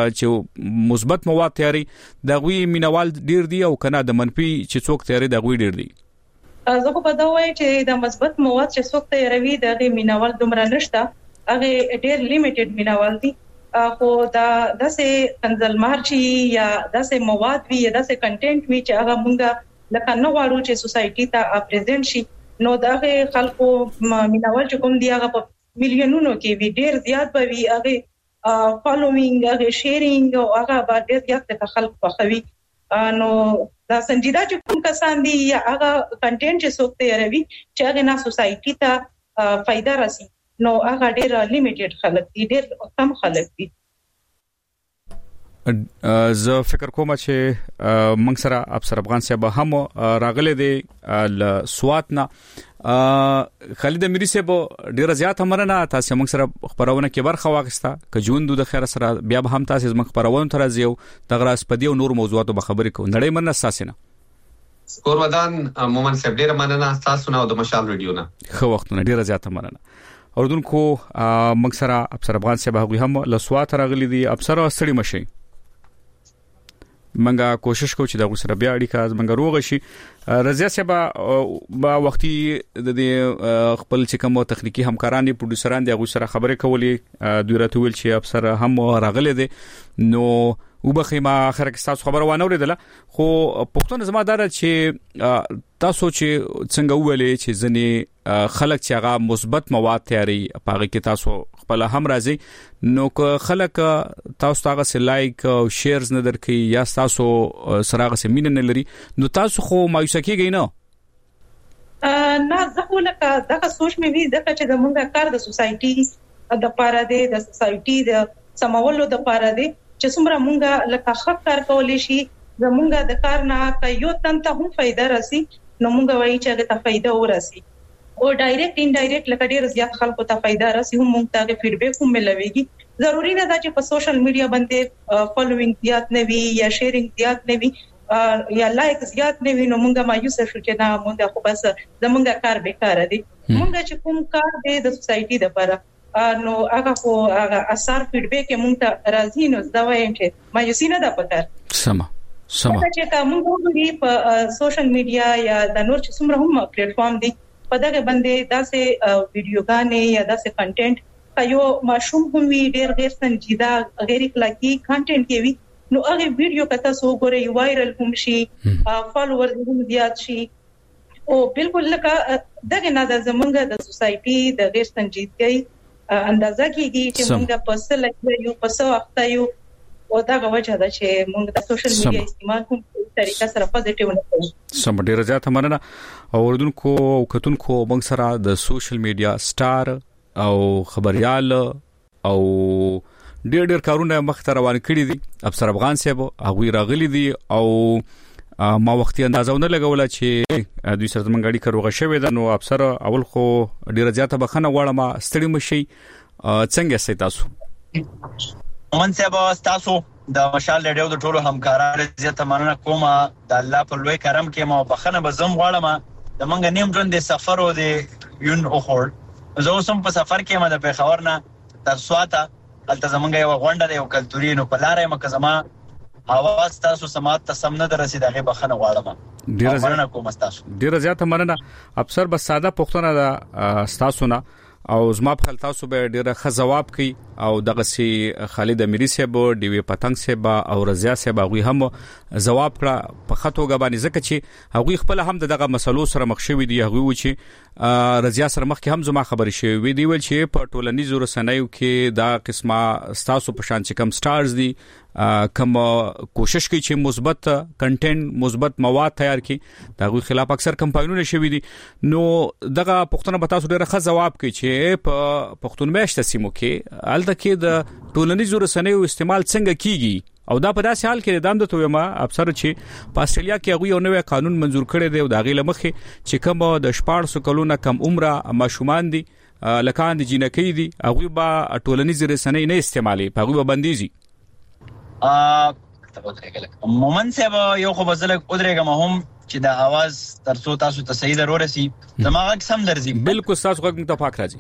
چې مثبت مواد تیاری د غوي مینوال ډیر دی او کنه د منفي چې څوک تیاری د غوي ډیر دی. زه په دا وایي چې د مثبت مواد چې څوک تیاروي د غوي مینوال دومره نشته هغه ډیر لیمیټډ مینوال دي خو دا داسې کنزلمار چی یا داسې مواد وی یا داسې کنټینټ وی چې هغه مونږه لکه نو غواړو چې سوسايټي ته پریزنټ شي نو دغه خلکو مینوال چې کوم دی هغه په میلیونونو کې وی ډیر زیات به وی هغه فالوینګ هغه شیرینګ او هغه به ډیر زیات د خلکو په خوي نو دا سنجیدا چې کوم کسان دي یا هغه کنټینټ چې څوک تیاروي چې هغه نه سوسايټي ته فائدہ راسي نو هغه ډیر لیمیټډ خلک دي ډیر کم خلک دي. زه فکر کوم چې موږ سره افسر افغان صاحب هم راغلي دي ل سواتنا خالد اميري صاحب ډیر زیات مننه تاسو موږ سره خبرونه کې برخه واغسته ک ژوند د خیر سره بیا به هم تاسو موږ خبرونه تر ازیو د غراس پدی او نور موضوعاتو به خبرې کوو نړۍ مننه ساسینه کور ودان مومن صاحب ډیر مننه تاسو نو د مشال ریډیو نه خو وختونه ډیر زیات مننه. اوردونکو موږ سره افسر افغان صاحب هغه هم ل سوات راغلي دي افسر ستړي مشي منګه کوشش کوو چې دا غوسره بیا اړیکه منګه روغ شي. رضا صاحب با وختي د خپل چې کوم تخنیکی همکاران دي پروډوسران دي غوسره خبرې کولې دوی راته ویل چې افسر هم راغلي دي نو وبخیمه اخر کې تاسو خبر وانه اوریدله خو پښتون زمادار چې تاسو چې څنګه ویلې چې ځنې خلک چې هغه مثبت مواد تیاری پاره کې تاسو خپل هم راځي نو که خلک تاسو هغه سه لایک او شیرز نه درکې یا تاسو سره هغه سه مين نه لري نو تاسو خو مایوسه کیږئ نه نه زه خو لکه دغه سوچ مې وی دغه چې د مونږه کار د سوسايټي د پاره دی د سوسايټي د سمولو د پاره دی چې څومره مونږه لکه خپ کار کولې شي زمونږه د کار نه کيو تن ته هم فائدہ راسي نو مونږ وایي چې هغه ته فائدہ ورسي او ډایرکټ ان ډایرکټ لکه ډیر زیات خلکو ته فائدہ راسي هم مونږ ته فیډبیک هم ملويږي ضروری نه ده چې په سوشل میډیا باندې فالوینګ زیات نه وي یا شیرینګ زیات نه وي یا لایک زیات نه وي نو مونږه مایوس شو چې نه مونږه خو بس زمونږه کار بیکار دي مونږه چې کوم کار دی د سوسايټي لپاره نو هغه خو هغه اثر فیډبیک مونږ ته راځي نو دا وایم چې مایوسی نه ده پکار سم سم چې کوم وګوري په سوشل میډیا یا د نور چې څومره هم پلیټ فارم دي په دغه باندې داسې ویډیوګانې یا داسې کنټینټ کایو ماشوم هم وی ډیر غیر سنجیده غیر اخلاقی کنټینټ کوي نو هغه ویډیو کته سو ګوري وایرل هم شي فالوورز هم زیات شي او بالکل لکه دغه نه د زمونږ د سوسايټي د غیر سنجیدګۍ اندازه کیږي چې موږ په څه لګي یو په څه وخت یو او دا غوښه ده چې موږ د سوشل میډیا استعمال کوم طریقه سره پوزټیو نه کوو. سم ډیر زیات مننه. اوردونکو او کتونکو موږ سره د سوشل میډیا سٹار او خبريال او ډیر ډیر کارونه مخ ته روان کړي دي افسر افغان صاحب هغه راغلي دي او ما وختي اندازونه لګول چې دوی سره منګاړي کروغه شوی ده نو افسر اول خو ډیر زیاته بخنه غواړم ستړي مشي څنګه سي تاسو من صاحب تاسو د مشال ریډیو د ټولو همکارانو زیاته مننه کوم د الله په لوی کرم کې ما بخنه به زم غواړم د منګ نیم ژوند د سفر او د یون او خور زه اوسم په سفر کې ما د پیښور نه تر سواته الته زمونږ یو غونډه دی او کلتوري نو په لارې مکه زما اواز تاسو سمات ته سم نه درسي دغه بخنه غواړم ډیر مننه کوم تاسو ډیر زیاته مننه افسر بس ساده پښتنه د تاسو نه او زما په خل تاسو به ډیره ښه جواب کوي او دغه سي خالد امیری صاحب ډي وی پتنګ صاحب او رضیا صاحب غوي هم جواب کړه په خطوګه باندې ځکه چې هغوی خپل هم دغه مسلو سره مخ شوي دي هغوی و چې رضیا سره مخ کې هم زما خبرې شوي وي دی ول چې په ټولنیزو رسنیو کې دا قسمه تاسو په شان چې کم سټارز دي کوم کوشش کوي چې مثبت کنټینټ مثبت مواد تیار کړي دا غوي خلاف اکثر کمپاینونه شوي دي نو دغه پښتنه به تاسو ډیره ښه جواب کوي چې په پښتون میاشت سیمو کې الته کې د ټولنیزو رسنیو استعمال څنګه کیږي او دا په داسې حال کې دام د تویما افسر چې په استرالیا کې هغه یو نوې قانون منزور کړی دی او دا غي لمخه چې کوم د شپږ کلونو کم عمره ماشومان دي لکان دي جنکی دي هغه به ټولنیزو رسنۍ نه استعمالي هغه به بنديزي ا مومن صاحب یو خو بزلک ودرېګم هم چې د आवाज ترڅو تاسو ته صحیح ضرورت سي دماغ سم درځي بالکل تاسو غوږ متفق راځي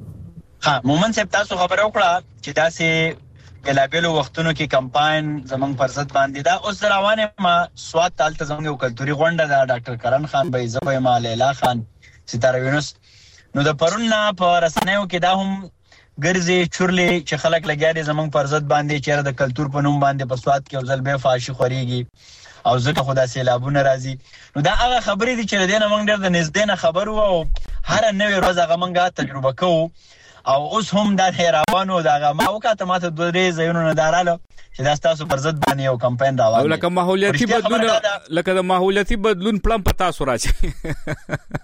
ها مومن صاحب تاسو خبر وکړه چې دا سي ګلابلو وختونو کې کمپاین زمنګ فرصت باندې دا اوس روانه ما سواد تالته زمنګ یو کلتوري غونډه دا ډاکټر کرن خان بې زبې ما لیلا خان ستاره وینوس نو د پرونه په رسنیو کې دا هم ګرځي چورلې چې خلک لګیا دي زمنګ فرصت باندې چې د کلتور په نوم باندې په سواد کې ځل به فاشي خوريږي او ځکه خدا سیلابونه راځي نو دا هغه خبرې دي چې دینه موږ ډېر د نږدې نه خبرو او هر نوې ورځ هغه موږ تجربه کوو او اوس هم دا حیرانو دا ما وکړه ماته دوه درې ځایونو نه داراله چې دا تاسو پر ضد باندې یو کمپاین راوړل او لکه ماحولیاتي بدلون لکه د ماحولیاتي بدلون پلان پتا سو راځي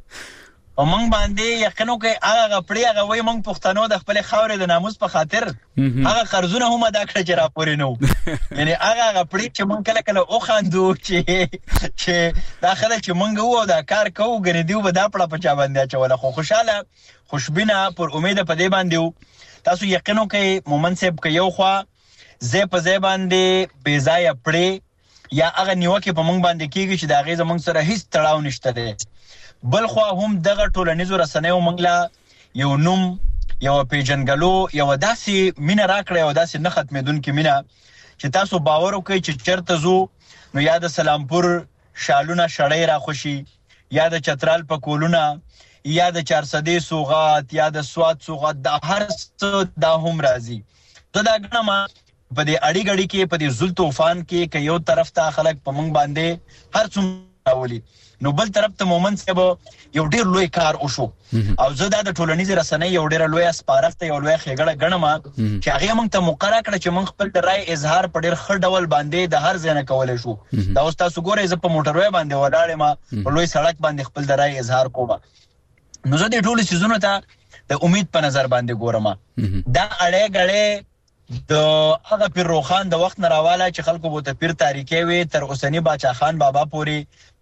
او موږ باندې یقینو کې هغه غپړی هغه وای موږ پښتنو د خپل خاورې د ناموس په خاطر هغه قرضونه هم ادا کړی چې راپورې نو یعنی هغه غپړی چې موږ کله کله او خاندو چې چې داخله چې موږ وو دا کار کوو غنی دیو به دا پړه پچا باندې چوله خو خوشاله خوشبینه پر امید په دې باندې تاسو یقینو کې مومن صاحب کې یو خوا زه په ځای باندې بې ځای پړې یا هغه نیوکه په موږ باندې کیږي چې دا غي زموږ سره هیڅ تړاو نشته دی بل خو هم دغه ټولنیزو رسنیو منګلا یو نوم یو پیجنګلو یو داسې مینه راکړی او داسې نه ختمېدونکې مینه چې تاسو باور وکړئ چې چرته زو نو یا د سلامپور شالونه شړۍ راخوشي یا د چترال په کولونه یا د چارسدې سوغات یا د سواد سوغات د هر څه دا هم راځي زه دا ګڼم په دې اړی غړي کې په دې زل طوفان کې که یو طرف ته خلک په موږ باندې هر څومره راولي نو بل طرف ته مومن صاحب یو ډیر لوی کار وشو او زه دا د ټولنیز رسنۍ یو ډیر لوی اسپارښت یو لوی خېګړه غنم چې هغه موږ ته مقرره کړ چې موږ خپل د رائے اظهار په ډیر خړ ډول باندې د هر ځای نه کولای شو دا اوس تاسو ګورئ زه په موټروي باندې ولاړم ما په لوی سړک باندې خپل د رائے اظهار کوم نو زه د ټولو سيزونو ته د امید په نظر باندې ګورم دا اړې غړې د هغه پیر روخان د وخت نه راواله چې خلکو بوته پیر تاریخي وي تر اوسنی باچا خان بابا پوری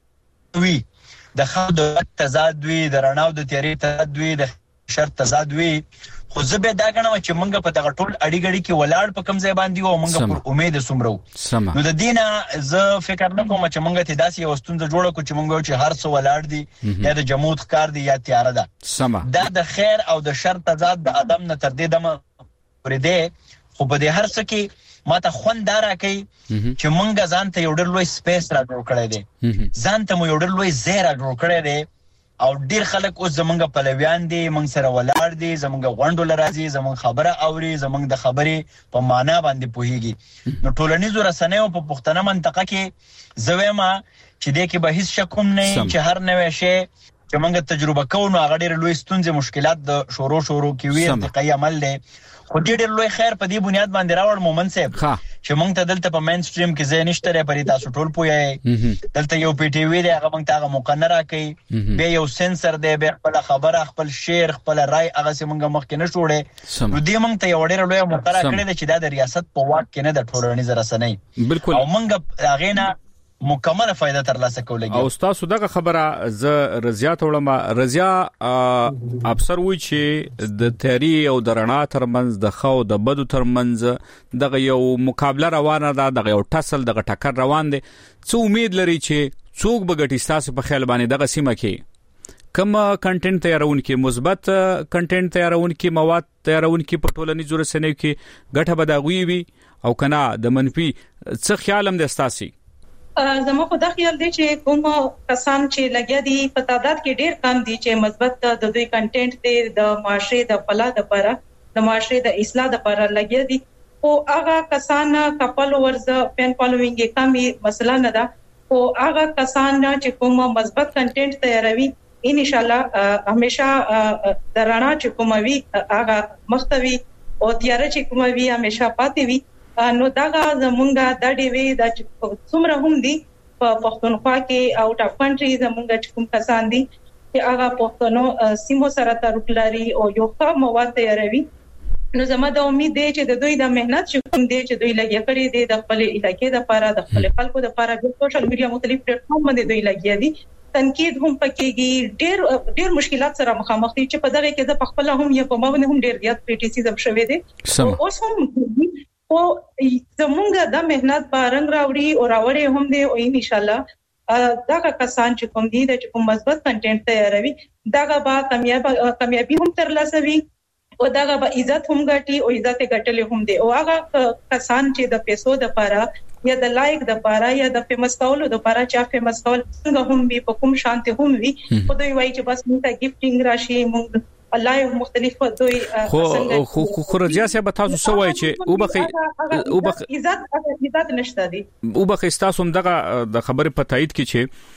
وی د خاو د تضاد وی د رڼاو د تیری تضاد وی د شرط تضاد وی خو زه به دا غنم چې مونږ په دغه ټول اړی غړي کې ولاړ په کم ځای باندې او مونږ پر امید سمرو نو د دینه زه فکر نه کوم چې مونږ ته داسې وستونځ جوړ کو چې مونږ چې هر څو ولاړ دي یا د جمود ښکار دي یا تیار ده سما دا د خیر او د شر تضاد د ادم نه تر دې دمه پرې ده خو په دې هر څه کې ماته خونداره کوي چې مونږ ځان ته یو ډېر لوی سپیس را جوړ کړی دی ځان ته مو یو ډېر لوی ځای را جوړ کړی دی او ډېر خلک اوس زمونږ پلویان دي مونږ سره ولاړ دي زمونږ غونډو لراځي زمونږ خبره اوري زمونږ د خبرې په معنا باندې پوهیږي نو ټولنیزو رسنیو په پښتنه منطقه کې زویما چې دې کې به هیڅ شک هم نه چې هر نوې شی چې مونږ تجربه کوو نو هغه ډېر لوی ستونزې مشکلات د شورو شورو کې وي ارتقائی عمل دی خو ډېر لوی خیر په دې بنیاد باندې راوړ مومن صاحب چې مونږ ته دلته په مین سټریم کې ځای نشته لري پرې تاسو ټول پوهیږئ دلته یو پی ټی وی دی هغه مونږ ته هغه مقننه کوي به یو سنسر دی به خپل خبره خپل شعر خپل رائے هغه سم مونږ مخ کې نه شوړې نو دې مونږ ته یو ډېر لوی مقرره کړی دی چې دا د ریاست په واک کې نه د ټولنیز رسنۍ بالکل او مونږ هغه نه مکمله فائدہ ترلاسه کولای او تاسو دغه خبره ز رضیا تولم رضیا افسر وی چې د تیاری او درنا ترمنځ د خو د بدو ترمنځ دغه یو مقابله روانه ده دغه یو ټسل دغه ټکر روان دي څو امید لري چې څوک بغټی تاسو په خیال باندې دغه سیمه کې کوم کنټینټ تیارون کې مثبت کنټینټ تیارون کې مواد تیارون کې په ټولنیزو رسنیو کې ګټه بداغوي وي او کنا د منفي څه خیال هم د استاسي زموږ خو دا خیال دی چې کوم کسان چې لګیا دي په تعداد کې ډېر کم دي چې مثبت د دوی کنټینټ دی د معاشري د فلاح لپاره د معاشري د اصلاح لپاره لګیا دي او هغه کسان کپل ورز فین فالوینګ کمی مسله نه ده او هغه کسان چې کوم مثبت کنټینټ تیاروي ان شاء الله همیشه درانه چې کوم وی هغه مختوي او تیار چې کوم وی همیشه پاتې وي نو داغه زمونږه د ډیوی د څومره هم دي په پښتونخوا کې آوټ اف کنټری زمونږه چې کوم کسان دي چې هغه پښتنو سیمو سره تعلق او یو ښه مواد تیاروي نو زما د امید دی چې د دوی د مهنت چې کوم دی چې دوی لګیا کړی دي د خپل علاقې لپاره د خپل خلکو لپاره د سوشل میډیا مختلف پلیټ فارم باندې دوی لګیا دي تنقید هم پکېږي ډېر ډېر مشکلات سره مخامخ دي چې په دغه کې د خپل هم یو په باندې هم ډېر زیات کریټیسیزم شوی دی اوس هم او زمونږه د مهنت بارنګ راوړي او راوړي هم دي او ان شاء الله دا کسان چې کوم دي د کوم مثبت کنټینټ تیاروي دا به کامیاب کامیابی هم ترلاسه وي او دا به عزت هم ګټي او عزت ګټلې هم دي او هغه کسان چې د پیسو د لپاره یا د لایک د لپاره یا د فیمس کولو د لپاره چې فیمس کول څنګه هم وي په کوم شانتي هم وي خو دوی وایي چې بس موږ گیفټینګ راشي موږ الله مختلف دوی خو خو خو رضیا صاحب تاسو سوای چې او بخي او بخي عزت عزت نشته دي او بخي تاسو دغه د خبرې په تایید کې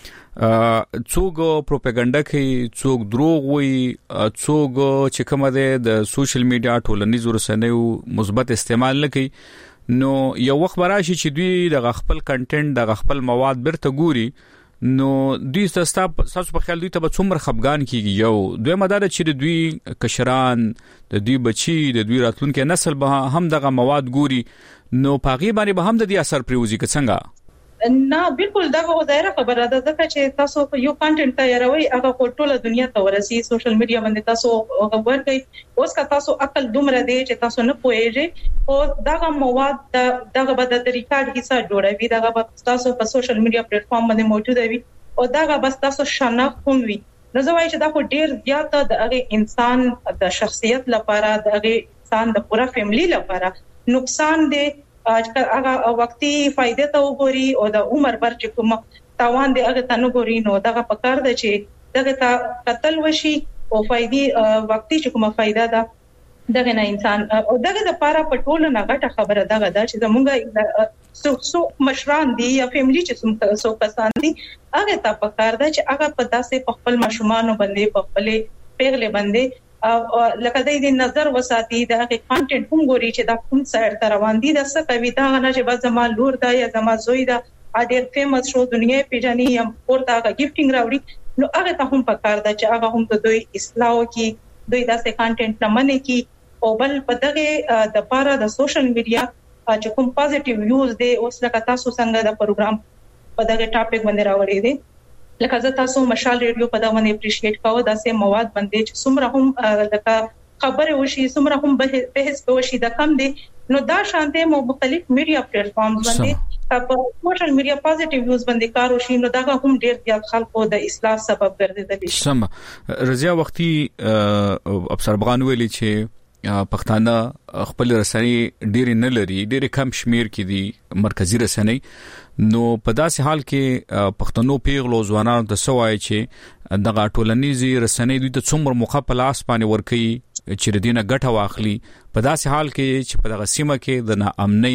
چې څوک پروپاګاندا کوي څوک دروغ وي څوک چې کومه د سوشل میډیا ټولنیزو رسنیو مثبت استعمال نه کوي نو یو وخت راشي چې دوی د خپل کنټینټ د خپل مواد برته ګوري نو دوی تاسو په خیال دوی ته څومره خپګان کیږي یو دوی مدار چې دوی کشران د دوی بچي د دوی راتلونکي نسل به هم دغه مواد ګوري نو پاغي باندې به هم د دې اثر پریوزي څنګه نه بالکل دا غو ظاهره خبره ده ځکه چې تاسو یو کنټینټ تیاروي هغه ټوله دنیا ته ورسي سوشل میډیا باندې تاسو خبر کوي اوس کا تاسو عقل دومره دی چې تاسو نه پوهیږئ او دا مواد دغه به د ریکارډ حصہ جوړوي دا به تاسو په سوشل میډیا پلیټ فارم باندې موجود وي او دا به تاسو شناخت هم وي نو زه وایم چې دا خو ډیر زیات د هغه انسان د شخصیت لپاره د هغه انسان د پوره فیملی لپاره نقصان دی هغه وختي فائدې ته وګوري او د عمر بر چې کوم تاوان دی هغه ته نه ګوري نو دغه پکار دی چې دغه ته قتل وشي او فائدې وختي چې کومه فائدہ ده دغه نه انسان او دغه د لپاره په ټولو نه غټه خبره دغه ده چې زموږ سو سو مشران دي یا فیملی چې څومره سو کسان دي هغه ته پکار دی چې هغه په داسې خپل ماشومان باندې په خپل پیغله باندې او لکه د دې نظر وساتي دا هغه کانټینټ هم ګوري چې دا کوم سایت تر روان دي د څه کوي دا نه چې بس زما لور دا یا زما زوی دا اډیر فیمس شو دنیا پیژني هم ورته هغه گیفټینګ راوړي نو هغه ته هم پکار ده چې هغه هم د دوی اصلاح کوي دوی داسې کانټینټ نه مني کی او بل په دغه د پاره د سوشل میډیا چې کوم پازیټیو یوز دی اوس لکه تاسو څنګه د پروګرام په دغه ټاپک باندې راوړی دی لکه زه تاسو مشال ریډیو په دا باندې اپریشیټ کوم دا سه مواد باندې چې څومره هم لکه خبره وشي څومره هم بحث وشي دا کم دي نو دا شانته مختلف میډیا پلیټ فارمز باندې په سوشل میډیا پازیټیو یوز باندې کار وشي نو دا هم ډیر زیات خلکو د اصلاح سبب ګرځیدلی شي سم رضیا وختي افسر بغان ویلي چې پښتانه خپل رسنۍ ډیر نه لري ډیر کم شمیر کې دي مرکزی رسنۍ نو په داسې حال کې پښتنو پیغلو ځوانانو ته سوای چې دغه ټولنیزي رسنۍ دوی ته څومره موخه په لاس باندې ورکي چې ردینه ګټه واخلي په داسې حال کې چې په دغه سیمه کې د ناامنۍ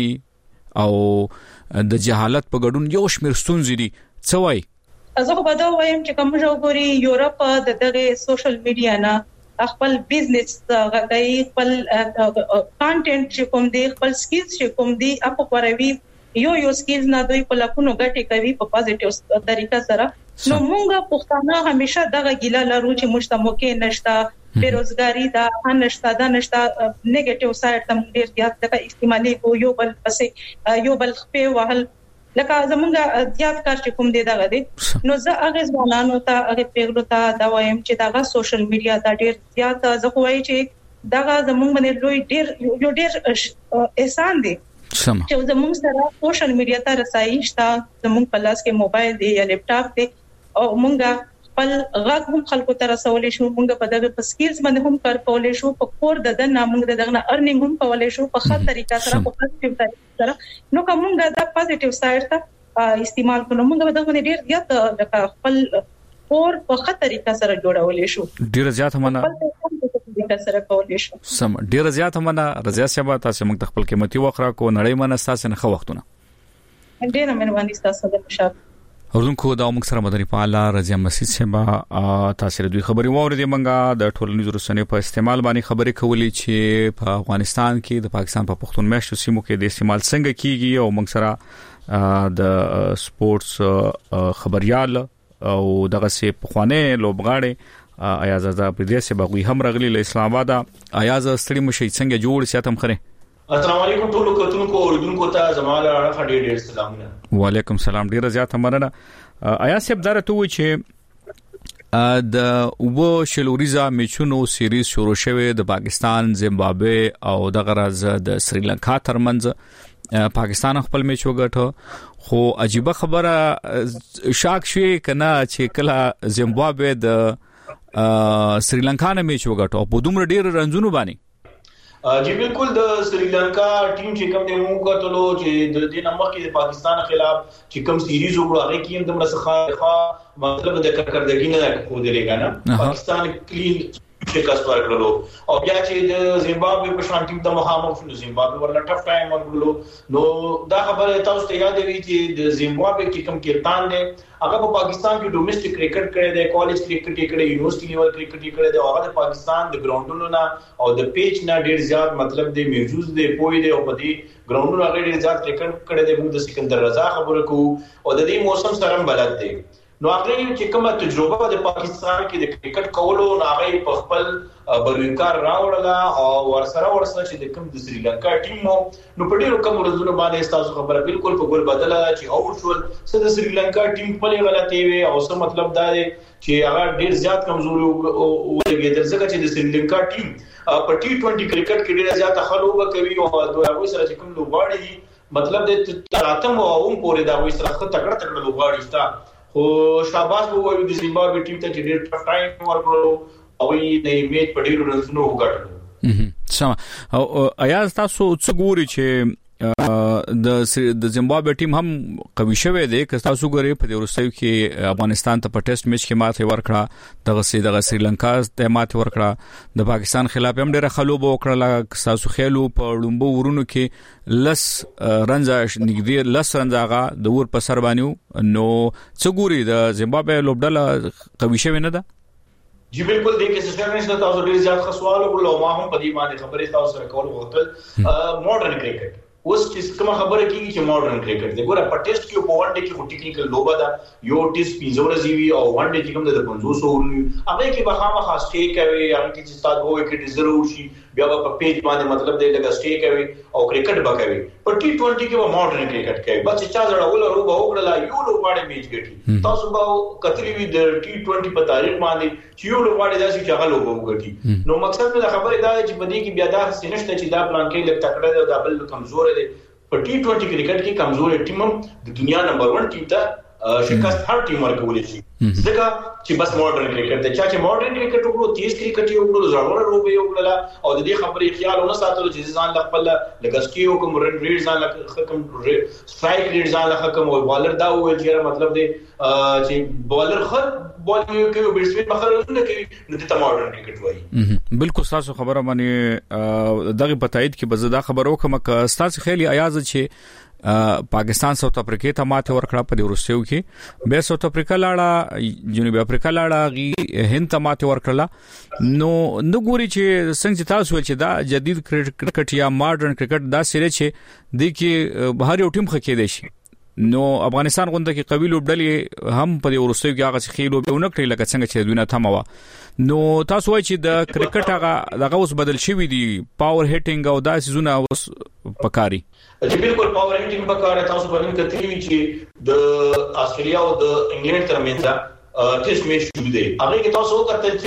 او د جهالت په ګډون یو شمیر ستونزې دي سوای زه په دا وایم چې کوم ژغوري یورپ د دغه سوشل میډیا نه خپل بزنس غږی خپل کانټینټ چې کوم دی خپل سکلز چې کوم دی اپ کوروي یو یو سکلز نه دوی په لکونو ګټي کوي په پازیټیو طریقه سره نو موږ پښتانه همیشه دغه ګیله لرو چې مشتموکه نشته بیروزګاری دا نشته دا نشته نیگیټیو سایډ تم ډیر زیات د استعمالي کو یو بل پسې یو بل خپې وهل لکه زمونږ زیات کار چې کوم دی دا غدي نو زه هغه ځوانانو ته هغه پیغلو ته دا وایم چې دا سوشل میډیا دا ډیر زیات زه کوی چې دا زمونږ باندې لوی ډیر یو ډیر احسان دی سم چې زمونږ سره سوشل میډیا ته رسایي شته زمونږ په لاس کې موبایل دی یا لیپټاپ دی او مونږه خپل غږ هم خلکو ته رسولې شو مونږ په دغه په سکیلز باندې هم کار کولې شو په کور د د نامونږ دغه ارنینګ هم کولې شو په ښه طریقه سره په پوزټیو طریقه سره نو کومه د پوزټیو ساید ته استعمال کړو مونږ دغه باندې ډیر زیات د خپل کور په ښه طریقه سره جوړولې شو ډیر زیات مننه سره کولې شو سم ډیر زیات مننه رضا صاحب تاسو موږ خپل قیمتي وخت را کو نړۍ مننه تاسو نه خو وختونه ډیر مهرباني تاسو د مشاب ورونکو دا موږ سره مدني فعال رضا مسعود صاحب تاسو د خبري ووري منګه د ټولنیزو رسنیو په استعمال باندې خبرې کولې چې په افغانستان کې د پاکستان په پښتون میشتو سیمو کې د استعمال څنګه کیږي او موږ سره د سپورتس خبريال او دغه سي پخوانه لوبغاړي ایاز د پردیس بغوی هم رغلی له اسلام آباد ایاز ستړي مشي څنګه جوړ ساتم خره السلام علیکم ټول کتونکو اوریدونکو ته زماله اړه ډېر ډېر سلامونه وعلیکم سلام ډیر زیات مننه ایاز صاحب دره ته و چې د وبو شلوریزا میچونو سیریز شروع شوه د پاکستان زیمبابوے او د غرض د سریلانکا ترمنځ پاکستان خپل میچ وګټو خو عجیب خبره شاک شوی کنه چې کله زیمبابوے د سریلانکا نه میچ وګټو په دومره ډیر رنځونو باندې جی بالکل د سریلانکا ټیم چې کوم د موږ کتلو چې د دې نمبر کې د پاکستان خلاف چې کوم سیریز وګړو هغه کې هم د مرسخه مطلب د کړکړدګی نه خو دی لګانا پاکستان کلین شکست ورکړلو او بیا چې د زیمبابوے په شان ټیم ته مخامخ شو زیمبابوے ورنه ټف ټایم ورکړلو نو دا خبره تاسو ته یاد وي چې د زیمبابوے کې کوم کپتان دی هغه په پاکستان کې ډومېسټک کرکټ کړی دی کالج کرکټ کړی یونیورسيټي لیول کرکټ کړی دی او هغه د پاکستان د ګراوندونو نه او د پیچ نه ډیر زیات مطلب دی محفوظ دی پوي دی او په دې ګراوندونو هغه ډیر زیات کرکټ کړی دی موږ د سکندر رضا خبره کوو او د دې موسم سره بلد دی نو هغه چې کومه تجربه د پاکستان کې د کرکټ کولو هغه په خپل بروکار راوړله او ورسره ورسره چې د کوم د سریلانکا ټیم نو په ډیرو کوم ورځو باندې تاسو خبره بالکل په ګول بدله چې او شول چې د سریلانکا ټیم په غلطي وي او څه مطلب دا دی چې هغه ډیر زیات کمزوري ولګیدل ځکه چې د سریلانکا ټیم په ټي ټوئنټي کرکټ کې ډیر زیات خلوبه کوي او دوی هغه سره چې کوم لوبغاړي مطلب د تراتم او هم پورې دا وي سره تکړه تکړه لوبغاړي شته خو شاباس وو د زیمبابوے ټیم ته ډېر ټف ټایم ورکړو او یې د میچ په ډېرو رنونو وګټلو سم او ایاز تاسو څه ګوري چې د د زیمبابوے ټیم هم قوي شوه دی که تاسو ګوري په دې ورستیو کې افغانستان ته په ټیسټ میچ کې ماته ورکړه دغه سي دغه سریلانکا ته ماته ورکړه د پاکستان خلاف هم ډېر خلوب وکړه تاسو خېلو په لومبو ورونو کې لس رنزا نګدي لس رنزاغه د ور په سر باندې نو څه ګوري د زیمبابوے لوبډله قوي شوه نه ده جی بالکل د کې څه نشته تاسو ډیر زیات خسوال وکړو ما هم په دې باندې خبرې تاسو سره کول غوښتل ماډرن کرکټ اوس چې کومه خبره کیږي چې ماډرن کرکټ دی ګوره په ټیسټ کې په ون ډے کې خو ټیکنیکل لوبه ده یو ټیسټ پنځه ورځې وی او ون ډے کې کوم د پنځوس ورځې هغه کې به خامخا سټې کوي هغه کې چې تاسو وایي کې ډیزرو شي بیا په پیج باندې مطلب دی لګا سټې کوي او کرکټ به کوي په ټي ټوئنټي کې به ماډرن کرکټ کوي بس چې چا زړه ول روبه وګړه یو لوباړي میچ ګټي تاسو به کتري وی د ټي ټوئنټي په تاریخ باندې چې یو لوباړي داسې چې هغه لوبه وګټي نو مقصد د خبرې دا چې په دې کې بیا دا سینشته چې دا پلان کې لګ تکړه دی او دا بل کمزور دی په ټي ټوئنټي کرکټ کې کمزور ټیم د دنیا نمبر ون ټیم ته شکست هر ټیم ورکولې شي ځکه چې بس ماډرن کرکټ ته چې ماډرن کرکټ وګړو تیز کرکټ یو وګړو زړور روبه یو وګړه او د دې خبرې خیال ونه ساتلو چې ځان خپل لګسکیو کوم رن ریټ ځان کوم سټرایک ریټ ځان کوم او بالر دا وایي چې مطلب دی چې بالر خود بالینګ کوي او بیټسمن مخالفت کوي نو د ماډرن کرکټ وایي بالکل تاسو خبره باندې دغه پتاید کې بزدا خبرو کوم ک تاسو خېلی ایاز چې پاکستان ساوث افریقا ته ماته ورکړه په ورسېو کې به ساوث افریقا لاړه جنوبي افریقا لاړه غي هند ته ماته ورکړه نو نو ګوري چې څنګه تاسو چې دا جدید کرکټ یا ماډرن کرکټ دا سره چې د کې بهر یو ټیم خکې دی شي نو افغانستان غونډه کې قوی لوبډلې هم په ورسېو کې هغه خېلو به ونکړي لکه څنګه چې دونه تموا نو تاسو وایي چې د کرکټ هغه دغه اوس بدل شوی دی پاور هیټینګ او داسې زونه اوس پکاري چې بالکل پاور هیټینګ پکاره تاسو باندې کتلی چې د استرالیا او د انګلند ترمنځ ټیسټ میچ شروع دی هغه کې تاسو وکړل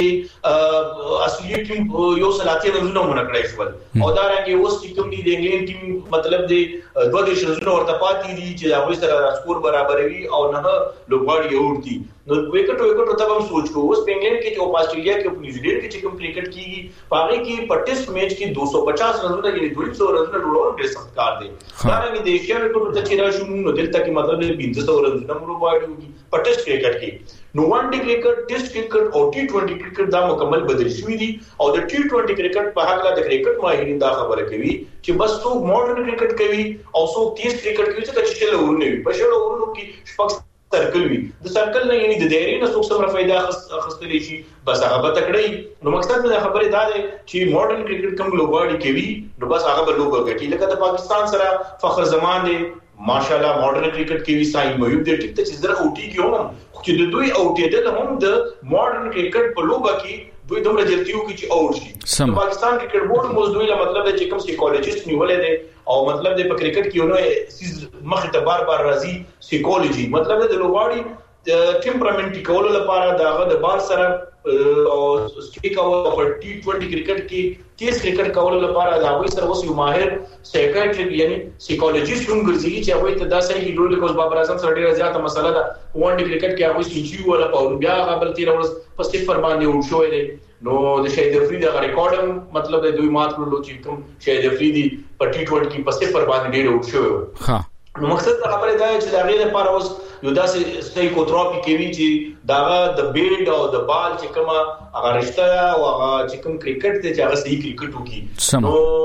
چې اصلي ټیم یو سلاطي رنونه مونږ کړی شو او دا رنګه اوس چې کوم دی د انګلند ټیم مطلب دی دوه دیش رنونه ورته پاتې دي چې هغه سره سکور برابروي او نه لوبغاړي ورتي نو وکټ وکټ ته هم سوچ کو اوس په انګلند کې چې استرالیا کې په نیوزیلند کې چې کوم کرکټ کیږي پاره کې په ټیسټ میچ کې دو سو پچاس رنونه یعنی دوه سو رنونه ډوړو ډېر سخت کار دی دا رنګه د ایشیا وکټ ته چې راشو نو دلته کې مطلب پنځه سو رنونه مو وایي په ټیسټ کرکټ کې نو ون ډے کرکټ ټیسټ کرکټ او ټي ټوئنټي کرکټ دا مکمل بدل شوی دي او د ټي ټوئنټي کرکټ په حق لا د کرکټ ماهرین دا خبره کوي چې بس څو ماډرن کرکټ کوي او څو ټیسټ کرکټ کوي چې چې له ورنوي په شلو ورنو کې شپږ سرکل وي د سرکل نه یعنی د دایره نه څو سره فائدہ اخستلی شي بس هغه به تکړی نو مقصد د خبره دا دی چې ماډرن کرکټ کوم لوبغاړي کوي نو بس هغه به لوبه کوي لکه د پاکستان سره فخر زمان دی ماشاءالله ماډرن کرکټ کې وی ساين مېوب د ټیک ته چې زره اوټي کې هم چې د دوی اوټي د هم د ماډرن کرکټ په لوبه کې دوی دومره جلتیو کې چې اوټ شي پاکستان کرکټ بورډ موږ دوی له مطلب د چې کوم سایکولوژیست نیولې دي او مطلب د کرکټ کې نو سیز مخ ته بار بار راځي سایکولوژي مطلب د لوبغاړي ټمپرامنټ کولو لپاره داغه د بار سره او سټیک او په ټي ټوئنټي کرکټ کې تیز کرکټ کولو لپاره دا وایي سره اوس یو ماهر سایکایټریک یعنی سایکولوژیست هم ګرځي چې هغه ته دا صحیح ډول کوس بابر اعظم سره ډیره زیاته مسله ده ون ډي کرکټ کې هغه سینچي ولا په بیا غبل تیر ورځ په صفر باندې ورشوي دي نو د شهید افریدي غو ریکارډ مطلب د دوی مات کړلو چې کوم شهید افریدي په ټي ټوئنټي کې په صفر باندې ډیره ورشوي ها نو مقصد دا خبره ده چې دا غیر لپاره اوس یو داسې سایکوتراپي کوي چې داغه د بیډ او د بال چې کومه هغه رشتہ او هغه چې کوم کرکټ ته چې هغه صحیح کرکټ وکړي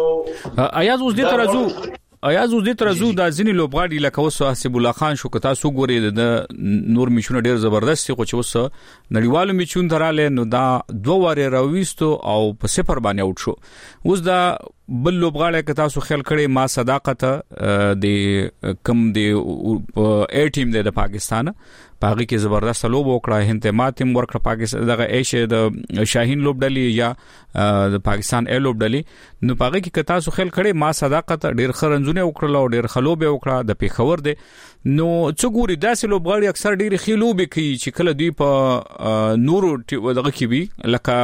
نو ایاز اوس دې ترازو ایاز اوس دې ترازو د ځینې لوبغاړي لکه اوس حسیب الله خان شو کتا سو ګوري د نور میچونه ډیر زبردست خو چې اوس نړیوالو میچون دراله نو دا دوه واره راويستو او په صفر باندې اوټ شو اوس دا بل لوبغاړي کتا سو خیال کړي ما صداقت د کم دی ا ټیم د پاکستان پاګه کې زبردست لوب وکړه هنته ماتم ورکړه پاکستان دغه ایشه د شاهین لوبډلی یا د پاکستان ا لوبډلی نو پاګه کې کتا سو خیال کړي ما صداقت ډیر خرنځونه وکړه او ډیر خلوب وکړه د پیښور دی نو څګوري داسې لوبغاړي اکثر ډیر خلوب کوي چې کله دوی په نورو دغه کې وي لکه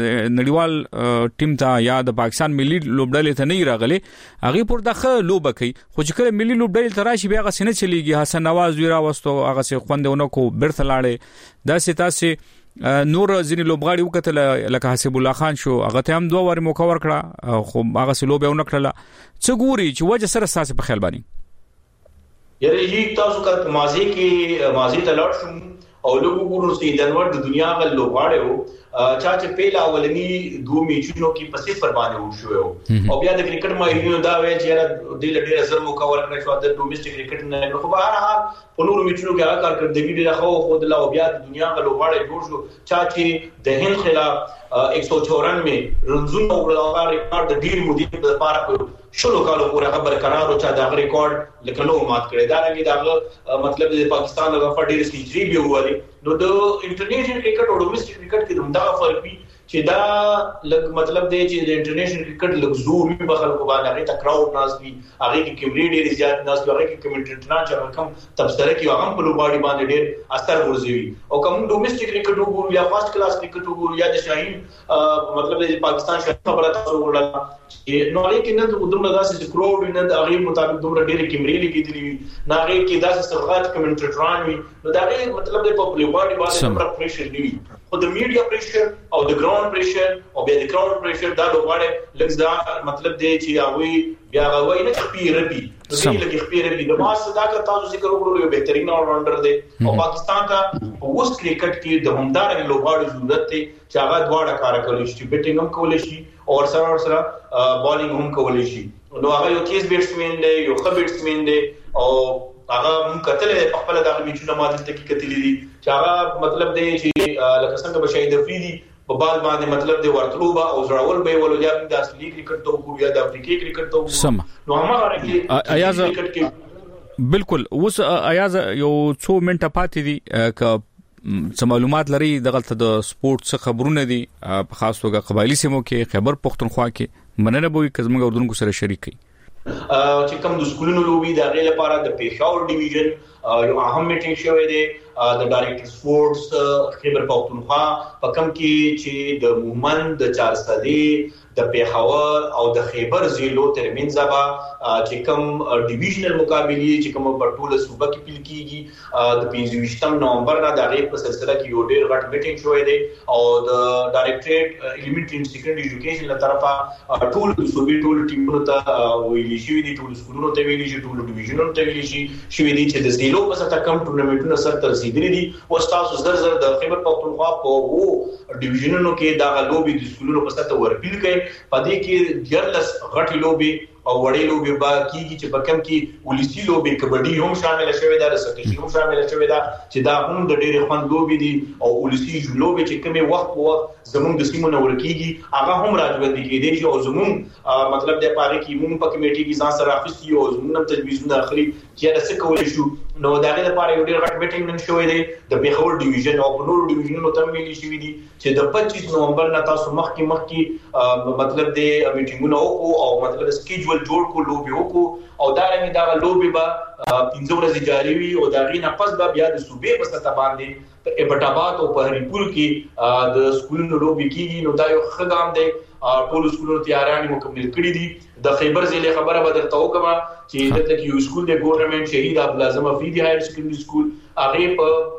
نړیوال ټیم ته یا د پاکستان ملي لوبډلی ته نه راغلي هغه پر دغه لوب کوي خو چې کله ملي لوبډلی ته راشي بیا غسنه چلیږي حسن نواز ویرا واستو هغه څه خوند کو برته لاړې دا سیتاسي نور ځینې لوبغاړي وکړه لکه حسیب الله خان شو هغه ته هم دوه واره موقع ورکړه خو هغه سلوب یو نکړه څه ګوري چې وجه سره ساسه په خیال باندې یره هی تاسو کا ماضی کې ماضی ته لاړ شو او لوګو ګورو سي دنور د دنیا غل لوبغاړي چا چې پیلا اولنی دوه میچونو کې په صفر باندې وشو او بیا د کرکټ ماهرینو دا وایي چې د ډېر ډېر زر موقع ورکړی شو د ډومېسټک کرکټ نه خو به هر حال په نورو میچونو کې هغه کارکړدګي ډېر خو خو د لا او بیا د دنیا غل لوبغاړي جوړ شو چا چې د هند خلاف ایک سو چورانوے رنزونه او ریکارډ د ډیر مودې لپاره شلو کالو پورې خبر قرار او چا دا ریکارډ لکه نو مات کړی دا نه دا مطلب د پاکستان د ډیر سنچري به وایي نو د انټرنیشنل کرکټ او ډومېسټک کرکټ کې دا فرق وي چې دا لګ مطلب دی چې د انټرنیشنل کرکټ لګ زور وي په خلکو باندې هغه ته کراود ناز وي هغه کې کیمرې ډېر زیات ناز وي هغه کې کمنټریټران چې کوم تبصره کوي هغه په لوبغاړي باندې ډېر اثر ورزوي او کوم ډومېسټک کرکټ وګورو یا فرست کلاس کرکټ وګورو یا د شاهین مطلب د پاکستان شاهین خبره تاسو وګورئ نو هغه کې نه دومره داسې کراود نه د هغه مطابق دومره ډېر کیمرې لګېدلې نه هغه کې داسې سرغات کمنټریټران وي نو دا مطلب د په لوبغاړي باندې دومره پریشر دی او د میډیا پریشر او د ګراوند پریشر او بیا د ګراوند پریشر دا لوبغاړي لږ مطلب دی چې هغه بیا هغه نه خپیر ربي نو دې لګي خپیر ربي د ما صداقت تاسو ذکر وکړو یو بهترین اول راونډر دی او پاکستان ته اوس کرکټ کې د همدار لوبغاړي ضرورت دی چې هغه دواړه کار کوي چې بیټینګ هم کولای شي او سره سره بالینګ هم کولای شي نو هغه یو تیز بیټسمن دی یو ښه بیټسمن دی او هغه هم کتلې په خپل د میچونو ماده ته کې کتلې دي چې هغه مطلب دی چې لکه څنګه بشاید افریدي په بال باندې مطلب دی ورتلوبه او زړول به ولول یا د اصلي کرکټ ته وګورو یا د افریقي کرکټ ته وګورو نو هغه کې ایاز بالکل اوس ایاز یو څو منټه پاتې دي ک څه معلومات لري دغه د سپورت څخه خبرونه دي په خاص توګه قبایلی سیمو کې خیبر پختونخوا کې مننه بوي کزمګ اردن کو سره شریک کړي چې کوم د سکولونو لوبي د غیر لپاره د پېښور ډیویژن یو اهم میټینګ شوی دی د ډایریکټر سپورټس خیبر پختونخوا په کوم کې چې د مومند د چارسدي د پېښور او د خیبر ضلعو ترمنځ به چې کوم ډیویژنل مقابله چې کوم په ټوله صوبه کې پیل کیږي د پنځه نومبر نه د غیب په سلسله کې یو ډېر غټ میټینګ شوی دی او د ډایریکټریټ الیمنټری اینڈ سیکنډري ایجوکیشن له طرفه ټول صوبې ټول ټیمونو ته ویلي شوی دي ټول سکولونو ته ویلي شي ټول ډیویژنونو ته ویلي شي شوی دي چې د ضلعو په سطح کم ټورنمنټونو سره ترسیدلي دي او تاسو زر زر د خیبر پختونخوا په وو ډیویژنونو کې دا لوبي د سکولونو په سطح ورپیل کوي پدې کې دیارلس غټي لوبي او وړې لوبي با کیږي چې په کوم کې ولسی لوبي کبډي هم شامل شوی دا سکیشي هم شامل شوی دا چې دا هم د ډېر خوند لوبي دي او ولسی لوبي چې کومه وخت په وخت زموږ د سیمو نه ورکیږي هغه هم راځي کېږي او زموږ مطلب د پاره کې موږ په کمیټي کې ځان سره اخیستي او زموږ تجویزونه اخلي چې دا څه کولای شو نو دا غي لپاره یو ډېر غټ میټینګ نن شوی دی د پېښور ډیویژن او په نورو ډیویژنونو ته ویلي شوی دي چې د پچیس نومبر نه تاسو مخکې مخکې مطلب د میټینګونو او مطلب سکیجول جوړ کو لوبي وکړو او دا رنګ دا لوبي به پنځه ورځې جاری وي او دا غي نه پس به بیا د صوبې په سطح باندې په ابټاباد او په هریپور کې د سکولونو لوبي کیږي نو دا یو خدام دی ټول سکولونو تیارانه مکمل کړې دي د خیبر ضلع خبره به درته وکم چې دلته کې یو سکول د ګورنمنت شهید عبد العظیم افریدی هایر سیکنډري سکول هغه په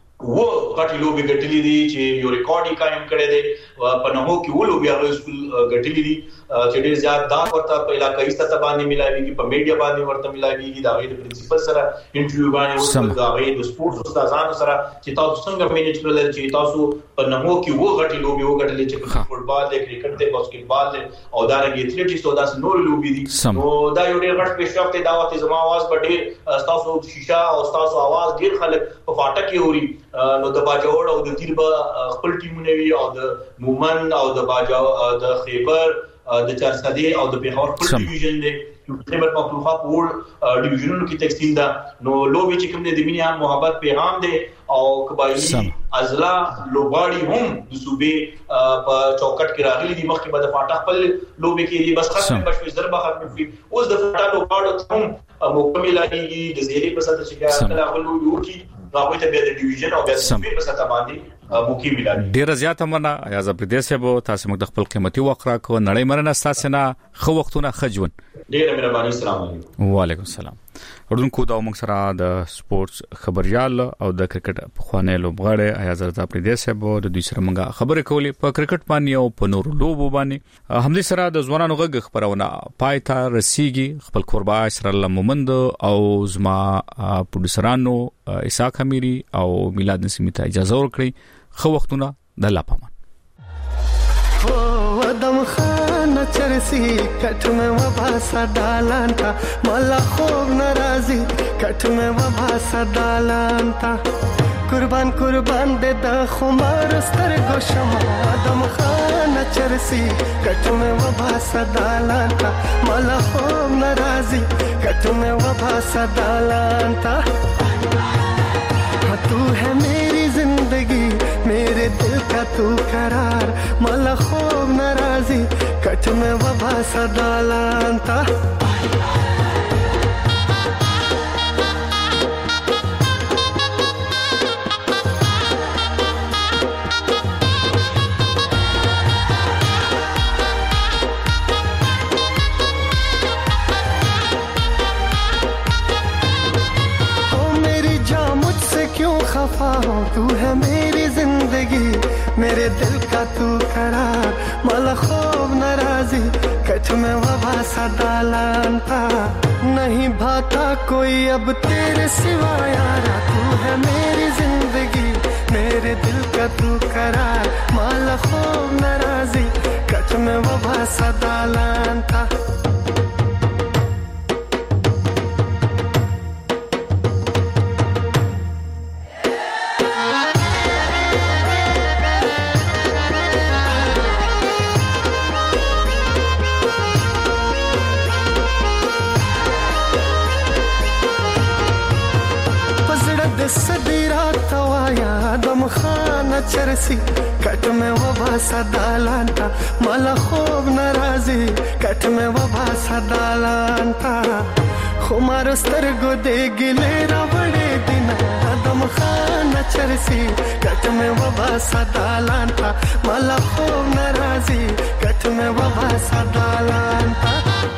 و غټي لوبي ګټلې دي چې یو ریکارډ یې قائم کړی دی په نهو کې و لوبي هغه سکول ګټلې دي چې ډېر زیات دا ورته په علاقایي سطح باندې ملایوي په میډیا باندې ورته ملایوي دا غي د پرنسپل سره انټرویو باندې ورته دا غي د سپورټس استادانو سره چې تاسو څنګه مینج کړل چې تاسو په نهو کې و غټي لوبي وګټلې چې فوټبال دی کرکټ دی باسکټبال دی او دا رنګ ایتھلیټکس او داس نور لوبي دي نو دا یو ډېر غټ پیشرفت دی دا وخت زما आवाज په ډېر تاسو شیشه او تاسو आवाज ډېر خلک په فاټک کې اوري نو د باجوړ او د تیر به خپل ټیمونه وی او د مومن او د باجو د خیبر د چارسدي او د پېښور خپل ډیویژن دی خیبر پختونخوا په ور ډیویژنونو کې تقسیم ده نو لوبي چې کوم د دمینه محبت پیغام دی او قبایلی ازلا لوباړي هم د صوبې په چوکټ کې راغلي دي مخکې به د فاټا خپل لوبي کې دي بس ختم بشوي ضربه ختم شي اوس د فاټا لوباړو هم مکمل لګي د زیری په سطح چې کله خپل لوبي وکي هغه ته به د ډیویژن او د صوبې په سطح باندې موقع ملایي ډیر زیات مننه ایاز پردیس صاحب تاسو موږ د خپل قیمتي وخت راکو نړۍ مرنه تاسو نه خو وختونه خجون ډیر مهرباني السلام علیکم وعلیکم السلام ورونکو دا موږ سره د سپورتس خبريال او د کرکټ په خوانه لوبغاړي ایاز رضا پردیس صاحب د دوی سره موږ خبرې کولې په کرکټ باندې او په نورو لوبو باندې همدې سره د ځوانانو غږ خبرونه پایتا رسیږي خپل قربا اسرائیل مومند او زما پروډوسرانو اسحاق امیری او میلاد نسیمی ته اجازه ورکړي خو وختونه د الله پامان ودم خان چرسی کټ مې وبا سدالان تا مالا خوب ناراضي کټ مې وبا سدالان تا قربان قربان دې د خمار ستر ګوشم ودم خان چرسی کټ مې وبا سدالان تا مالا خوب ناراضي کټ مې وبا سدالان تا تو ہے میری زندگی میرے دل کا تو قرار مالا خوب ناراضی کٹ میں وبا سدالان تا तू है मेरी जिंदगी मेरे दिल का तू करार माला खूब नाराजी कच में वबा सदालान था नहीं भाता कोई अब तेरे सिवा यारा तू है मेरी जिंदगी मेरे दिल का तू करार माला खूब नाराजी कच में वबा सदालान था सदी रात वाया दम आदम खान चरसी कट में वबा सदालांता मला खूब नाराजी कट में वबा सदालांता खुमारो स्तरगो दे गिले रबड़े दिन आदम खान चरसी कट में वबा सदालांता मला खूब नाराजी कट में वबा सदालांता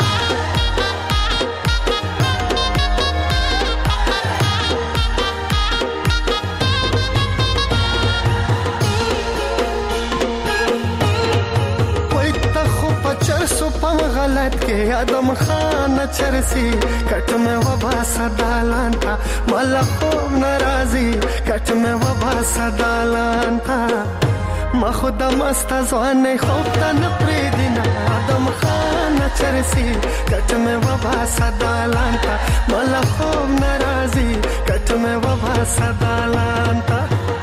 चरसो पम गलत के आदम खान चरसी कट में वबा सदालांता मला खूब नाराजी कट में वबा सदालांता मा खुदा मस्त जवाने खूब तन प्रीदिना आदम खान चरसी कट में वबा सदालांता मला खूब नाराजी कट में वबा सदालांता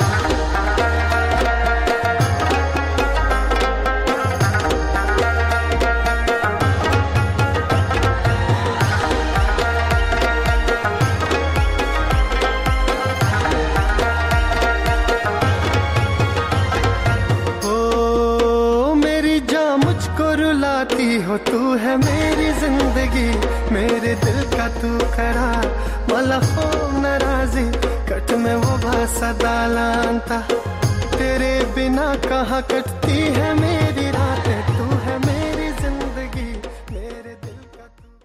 हो तू है मेरी जिंदगी मेरे दिल का तू करार मला खूब नाराजी कट में वबा सदालांता तेरे बिना कहाँ कटती है मेरी